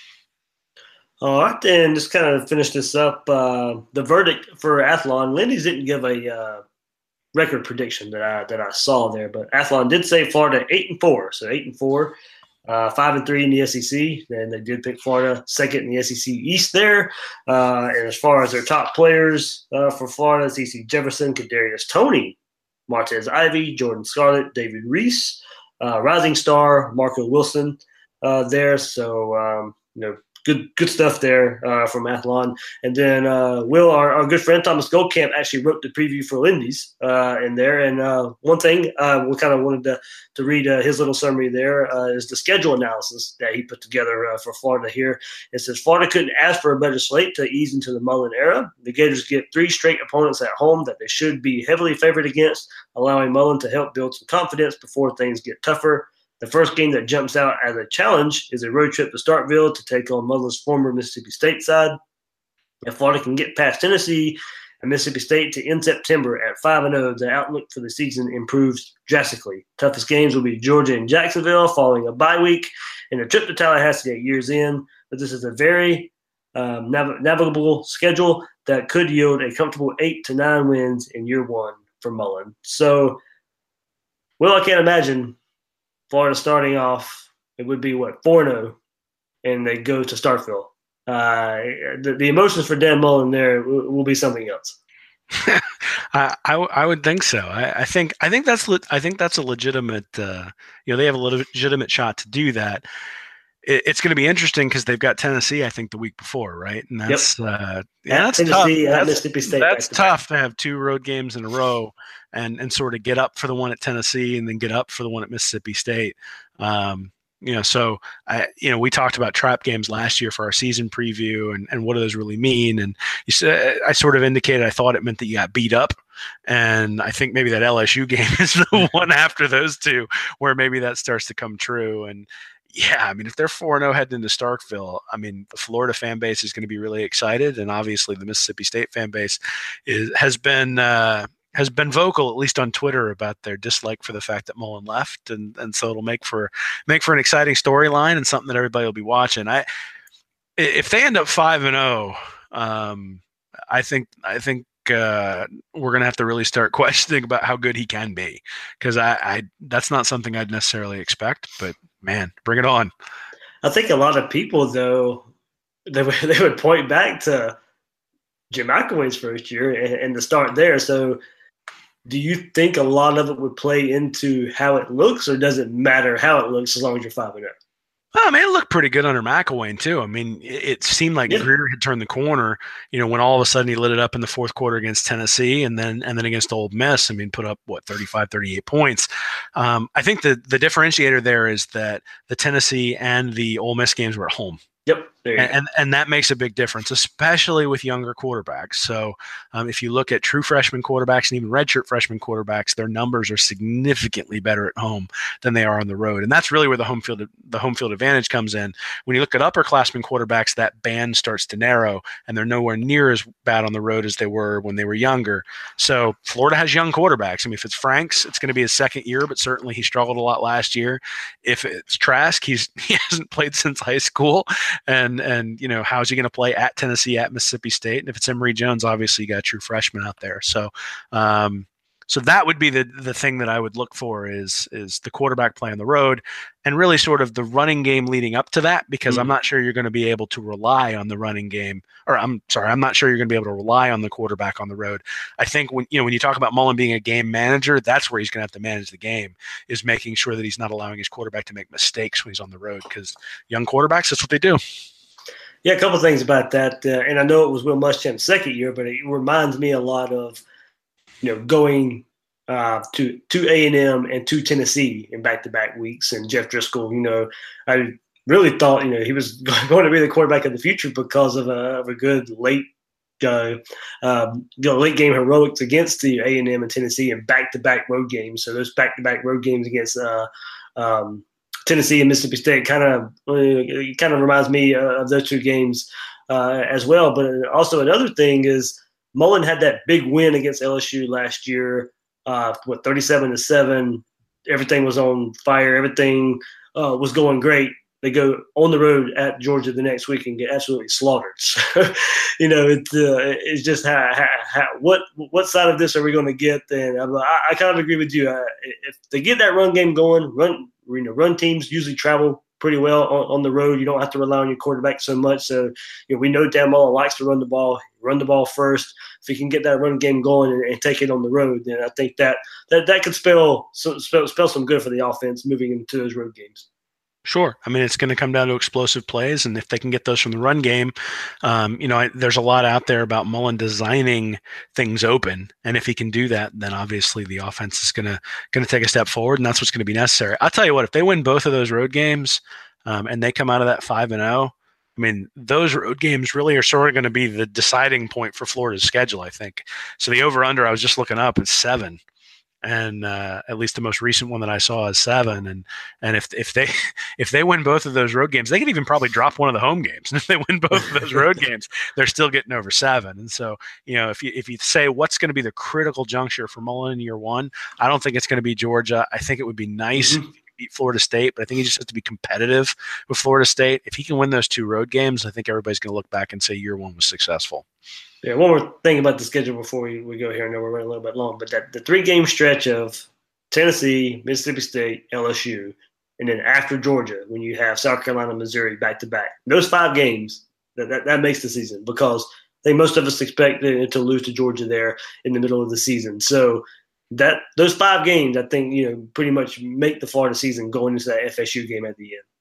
All right, then just kind of finish this up. Uh, the verdict for Athlon, Lindy's didn't give a uh, record prediction that I that I saw there, but Athlon did say Florida eight and four, so eight and four. Uh, five and three in the S E C, and they did pick Florida second in the S E C East there. Uh, and as far as their top players uh, for Florida, C C Jefferson, Kadarius Toney, Martez Ivy, Jordan Scarlett, David Reese, uh, Rising Star, Marco Wilson uh, there. So um, you know, good good stuff there uh, from Athlon. And then uh, Will, our, our good friend Thomas Goldcamp, actually wrote the preview for Lindy's uh, in there. And uh, one thing uh, we kind of wanted to to read uh, his little summary there uh, is the schedule analysis that he put together uh, for Florida here. It says Florida couldn't ask for a better slate to ease into the Mullen era. The Gators get three straight opponents at home that they should be heavily favored against, allowing Mullen to help build some confidence before things get tougher. The first game that jumps out as a challenge is a road trip to Starkville to take on Mullen's former Mississippi State side. If Florida can get past Tennessee and Mississippi State to end September at five and oh, the outlook for the season improves drastically. Toughest games will be Georgia and Jacksonville following a bye week and a trip to Tallahassee at year's end. But this is a very um, nav- navigable schedule that could yield a comfortable eight to nine wins in year one for Mullen. So, well, I can't imagine Florida starting off, it would be, what, four and oh, and they go to Starkville. Uh, the, the emotions for Dan Mullen there will, will be something else. I, I, I would think so. I, I think I think that's le- I think that's a legitimate. Uh, you know, they have a legitimate shot to do that. It, it's going to be interesting because they've got Tennessee, I think, the week before, right? And that's yep. uh, yeah, that's Tennessee, tough. At that's, Mississippi State. That's tough to have two road games in a row and and sort of get up for the one at Tennessee and then get up for the one at Mississippi State. Um, You know, so I, you know, we talked about trap games last year for our season preview, and, and what do those really mean? And you said I sort of indicated I thought it meant that you got beat up, and I think maybe that L S U game is the one after those two where maybe that starts to come true. And yeah, I mean, if they're four and zero heading into Starkville, I mean, the Florida fan base is going to be really excited, and obviously the Mississippi State fan base is has been. Uh, has been vocal, at least on Twitter, about their dislike for the fact that Mullen left, and and so it'll make for make for an exciting storyline and something that everybody will be watching. I if they end up five and zero, um, I think I think uh, we're gonna have to really start questioning about how good he can be, because I, I that's not something I'd necessarily expect. But man, bring it on! I think a lot of people though they would, they would point back to Jim McElwain's first year and, and the start there. So. Do you think a lot of it would play into how it looks, or does it matter how it looks as long as you're five and zero? Well, I mean, it looked pretty good under McElwain too. I mean, it, it seemed like yeah. Greer had turned the corner. You know, when all of a sudden he lit it up in the fourth quarter against Tennessee, and then and then against Ole Miss. I mean, put up what thirty-five, thirty-eight points. Um, I think the the differentiator there is that the Tennessee and the Ole Miss games were at home. Yep. And, and and that makes a big difference, especially with younger quarterbacks. So um, if you look at true freshman quarterbacks and even redshirt freshman quarterbacks, their numbers are significantly better at home than they are on the road. And that's really where the home field the home field advantage comes in. When you look at upperclassmen quarterbacks, that band starts to narrow, and they're nowhere near as bad on the road as they were when they were younger. So Florida has young quarterbacks. I mean, if it's Franks, it's going to be his second year, but certainly he struggled a lot last year. If it's Trask, he's he hasn't played since high school, and and you know, how's he going to play at Tennessee, at Mississippi State? And if it's Emory Jones, obviously you got a true freshman out there. So, um, so that would be the the thing that I would look for is is the quarterback play on the road, and really sort of the running game leading up to that, because mm-hmm. I'm not sure you're going to be able to rely on the running game, or I'm sorry, I'm not sure you're going to be able to rely on the quarterback on the road. I think when you know when you talk about Mullen being a game manager, that's where he's going to have to manage the game, is making sure that he's not allowing his quarterback to make mistakes when he's on the road, because young quarterbacks, that's what they do. Yeah, a couple of things about that, uh, and I know it was Will Muschamp's second year, but it reminds me a lot of, you know, going uh, to to A and M and to Tennessee in back-to-back weeks, and Jeff Driscoll. You know, I really thought you know he was going to be the quarterback of the future because of a, of a good late, uh, um, you know, late game heroics against the A and M and Tennessee in back-to-back road games. So those back-to-back road games against uh, um, Tennessee and Mississippi State kind of uh, kind of reminds me uh, of those two games uh, as well. But also another thing is Mullen had that big win against L S U last year. Uh, what thirty-seven to seven? Everything was on fire. Everything uh, was going great. They go on the road at Georgia the next week and get absolutely slaughtered. So, you know, it's uh, it's just how, how, how what what side of this are we going to get? And I, I kind of agree with you. Uh, if they get that run game going, run you know run teams usually travel pretty well on, on the road. You don't have to rely on your quarterback so much. So, you know, we know Dan Mullen likes to run the ball. Run the ball first. If he can get that run game going and, and take it on the road, then I think that that, that could spell, spell spell some good for the offense moving into those road games. Sure. I mean, it's going to come down to explosive plays, and if they can get those from the run game, um, you know, I, there's a lot out there about Mullen designing things open, and if he can do that, then obviously the offense is going to going to take a step forward, and that's what's going to be necessary. I'll tell you what, if they win both of those road games, um, and they come out of that five and zero, I mean, those road games really are sort of going to be the deciding point for Florida's schedule, I think. So the over-under, I was just looking up, is seven. And uh, at least the most recent one that I saw is seven. And and if if they if they win both of those road games, they could even probably drop one of the home games. And if they win both of those road games, they're still getting over seven. And so, you know, if you if you say what's going to be the critical juncture for Mullen in year one, I don't think it's going to be Georgia. I think it would be nice mm-hmm. if he could beat Florida State, but I think he just has to be competitive with Florida State. If he can win those two road games, I think everybody's going to look back and say year one was successful. Yeah, one more thing about the schedule before we, we go here. I know we're running a little bit long, but that the three-game stretch of Tennessee, Mississippi State, L S U, and then after Georgia, when you have South Carolina, Missouri back-to-back, those five games, that, that, that makes the season, because I think most of us expect to lose to Georgia there in the middle of the season. So that those five games, I think, you know, pretty much make the Florida season going into that F S U game at the end.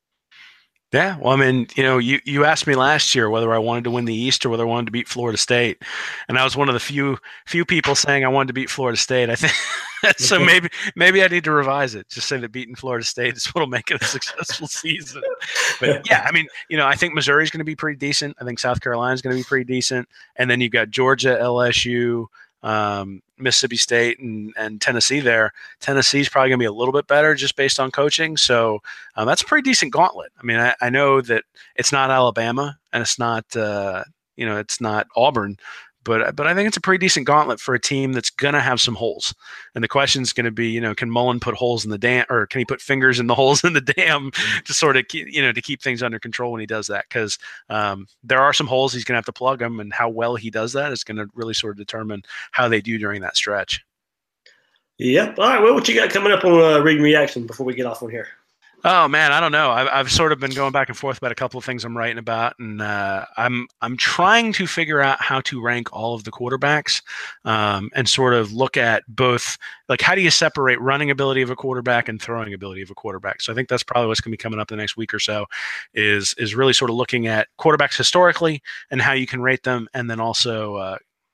Yeah, well, I mean, you know, you, you asked me last year whether I wanted to win the East or whether I wanted to beat Florida State, and I was one of the few few people saying I wanted to beat Florida State. I think so. Maybe maybe I need to revise it. Just say that beating Florida State is what'll make it a successful season. But yeah, I mean, you know, I think Missouri's going to be pretty decent. I think South Carolina's going to be pretty decent, and then you've got Georgia, L S U, um, Mississippi State, and, and Tennessee there. Tennessee's probably going to be a little bit better just based on coaching. So um, that's a pretty decent gauntlet. I mean, I, I know that it's not Alabama and it's not, uh, you know, it's not Auburn, but but I think it's a pretty decent gauntlet for a team that's going to have some holes. And the question is going to be, you know, can Mullen put holes in the dam, or can he put fingers in the holes in the dam to sort of, keep, you know, to keep things under control when he does that? Because um, there are some holes he's going to have to plug them, and how well he does that is going to really sort of determine how they do during that stretch. Yep. All right. Well, what you got coming up on uh, Read and Reaction before we get off on here? Oh man, I don't know. I've, I've sort of been going back and forth about a couple of things I'm writing about, and uh, I'm I'm trying to figure out how to rank all of the quarterbacks, um, and sort of look at both, like, how do you separate running ability of a quarterback and throwing ability of a quarterback? So I think that's probably what's going to be coming up the next week or so, is is really sort of looking at quarterbacks historically and how you can rate them, and then also uh,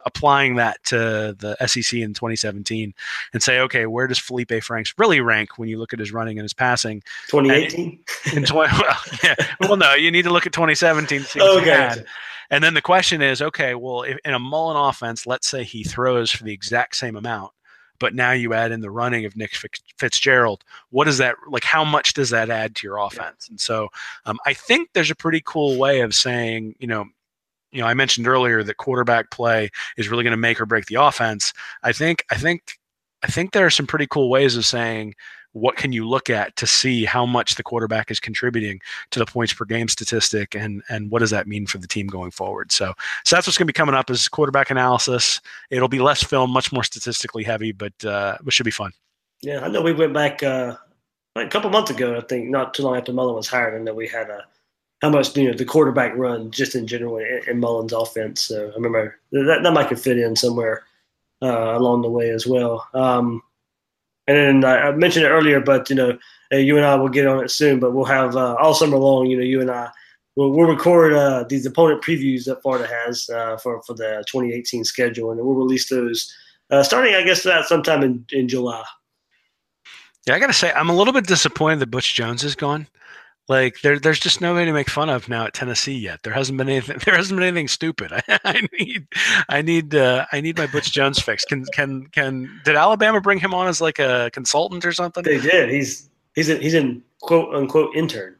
applying that to the S E C in twenty seventeen and say, okay, where does Felipe Franks really rank when you look at his running and his passing? twenty eighteen? In twenty, well, yeah. Well, no, you need to look at twenty seventeen to see what okay. he had. And then the question is, okay, well, if in a Mullen offense, let's say he throws for the exact same amount, but now you add in the running of Nick Fitzgerald. What is that like? How much does that add to your offense? And so um, I think there's a pretty cool way of saying, you know, you know, I mentioned earlier that quarterback play is really going to make or break the offense. I think, I think, I think there are some pretty cool ways of saying, what can you look at to see how much the quarterback is contributing to the points per game statistic, and and what does that mean for the team going forward? So, so that's what's going to be coming up is quarterback analysis. It'll be less film, much more statistically heavy, but uh, it should be fun. Yeah, I know we went back uh, like a couple months ago. I think not too long after Mullen was hired, and that we had a how much you know the quarterback run just in general in, in Mullen's offense. So I remember that that might could fit in somewhere uh, along the way as well. Um, And then I mentioned it earlier, but, you know, you and I will get on it soon, but we'll have uh, all summer long, you know, you and I, we'll, we'll record uh, these opponent previews that Florida has uh, for, for the twenty eighteen schedule, and we'll release those uh, starting, I guess, uh, sometime in, in July. Yeah, I got to say, I'm a little bit disappointed that Butch Jones is gone. Like there, there's just nobody to make fun of now at Tennessee yet. There hasn't been anything. There hasn't been anything stupid. I, I need, I need, uh, I need my Butch Jones fix. Can, can, can? Did Alabama bring him on as like a consultant or something? They did. He's, he's, in, he's in quote unquote intern.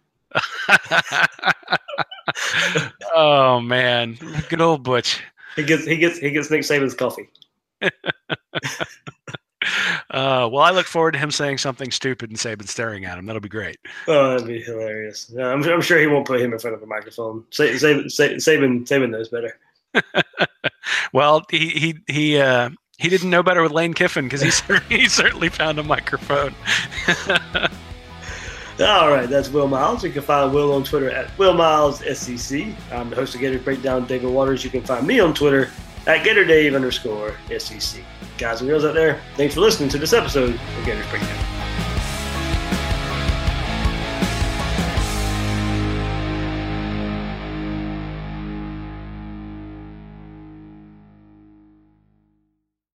Oh man, good old Butch. He gets, he gets, he gets Nick Saban's coffee. Uh, well, I look forward to him saying something stupid and Saban staring at him. That'll be great. Oh, that'd be hilarious. Yeah, I'm, I'm sure he won't put him in front of a microphone. Saban, Saban, Saban knows better. Well, he he he uh, he didn't know better with Lane Kiffin because he he certainly found a microphone. All right, that's Will Miles. You can find Will on Twitter at Will Miles S E C. I'm the host of Gators Breakdown, David Waters. You can find me on Twitter at GatorDave underscore S E C. Guys and girls out there, thanks for listening to this episode of Gators Breakdown.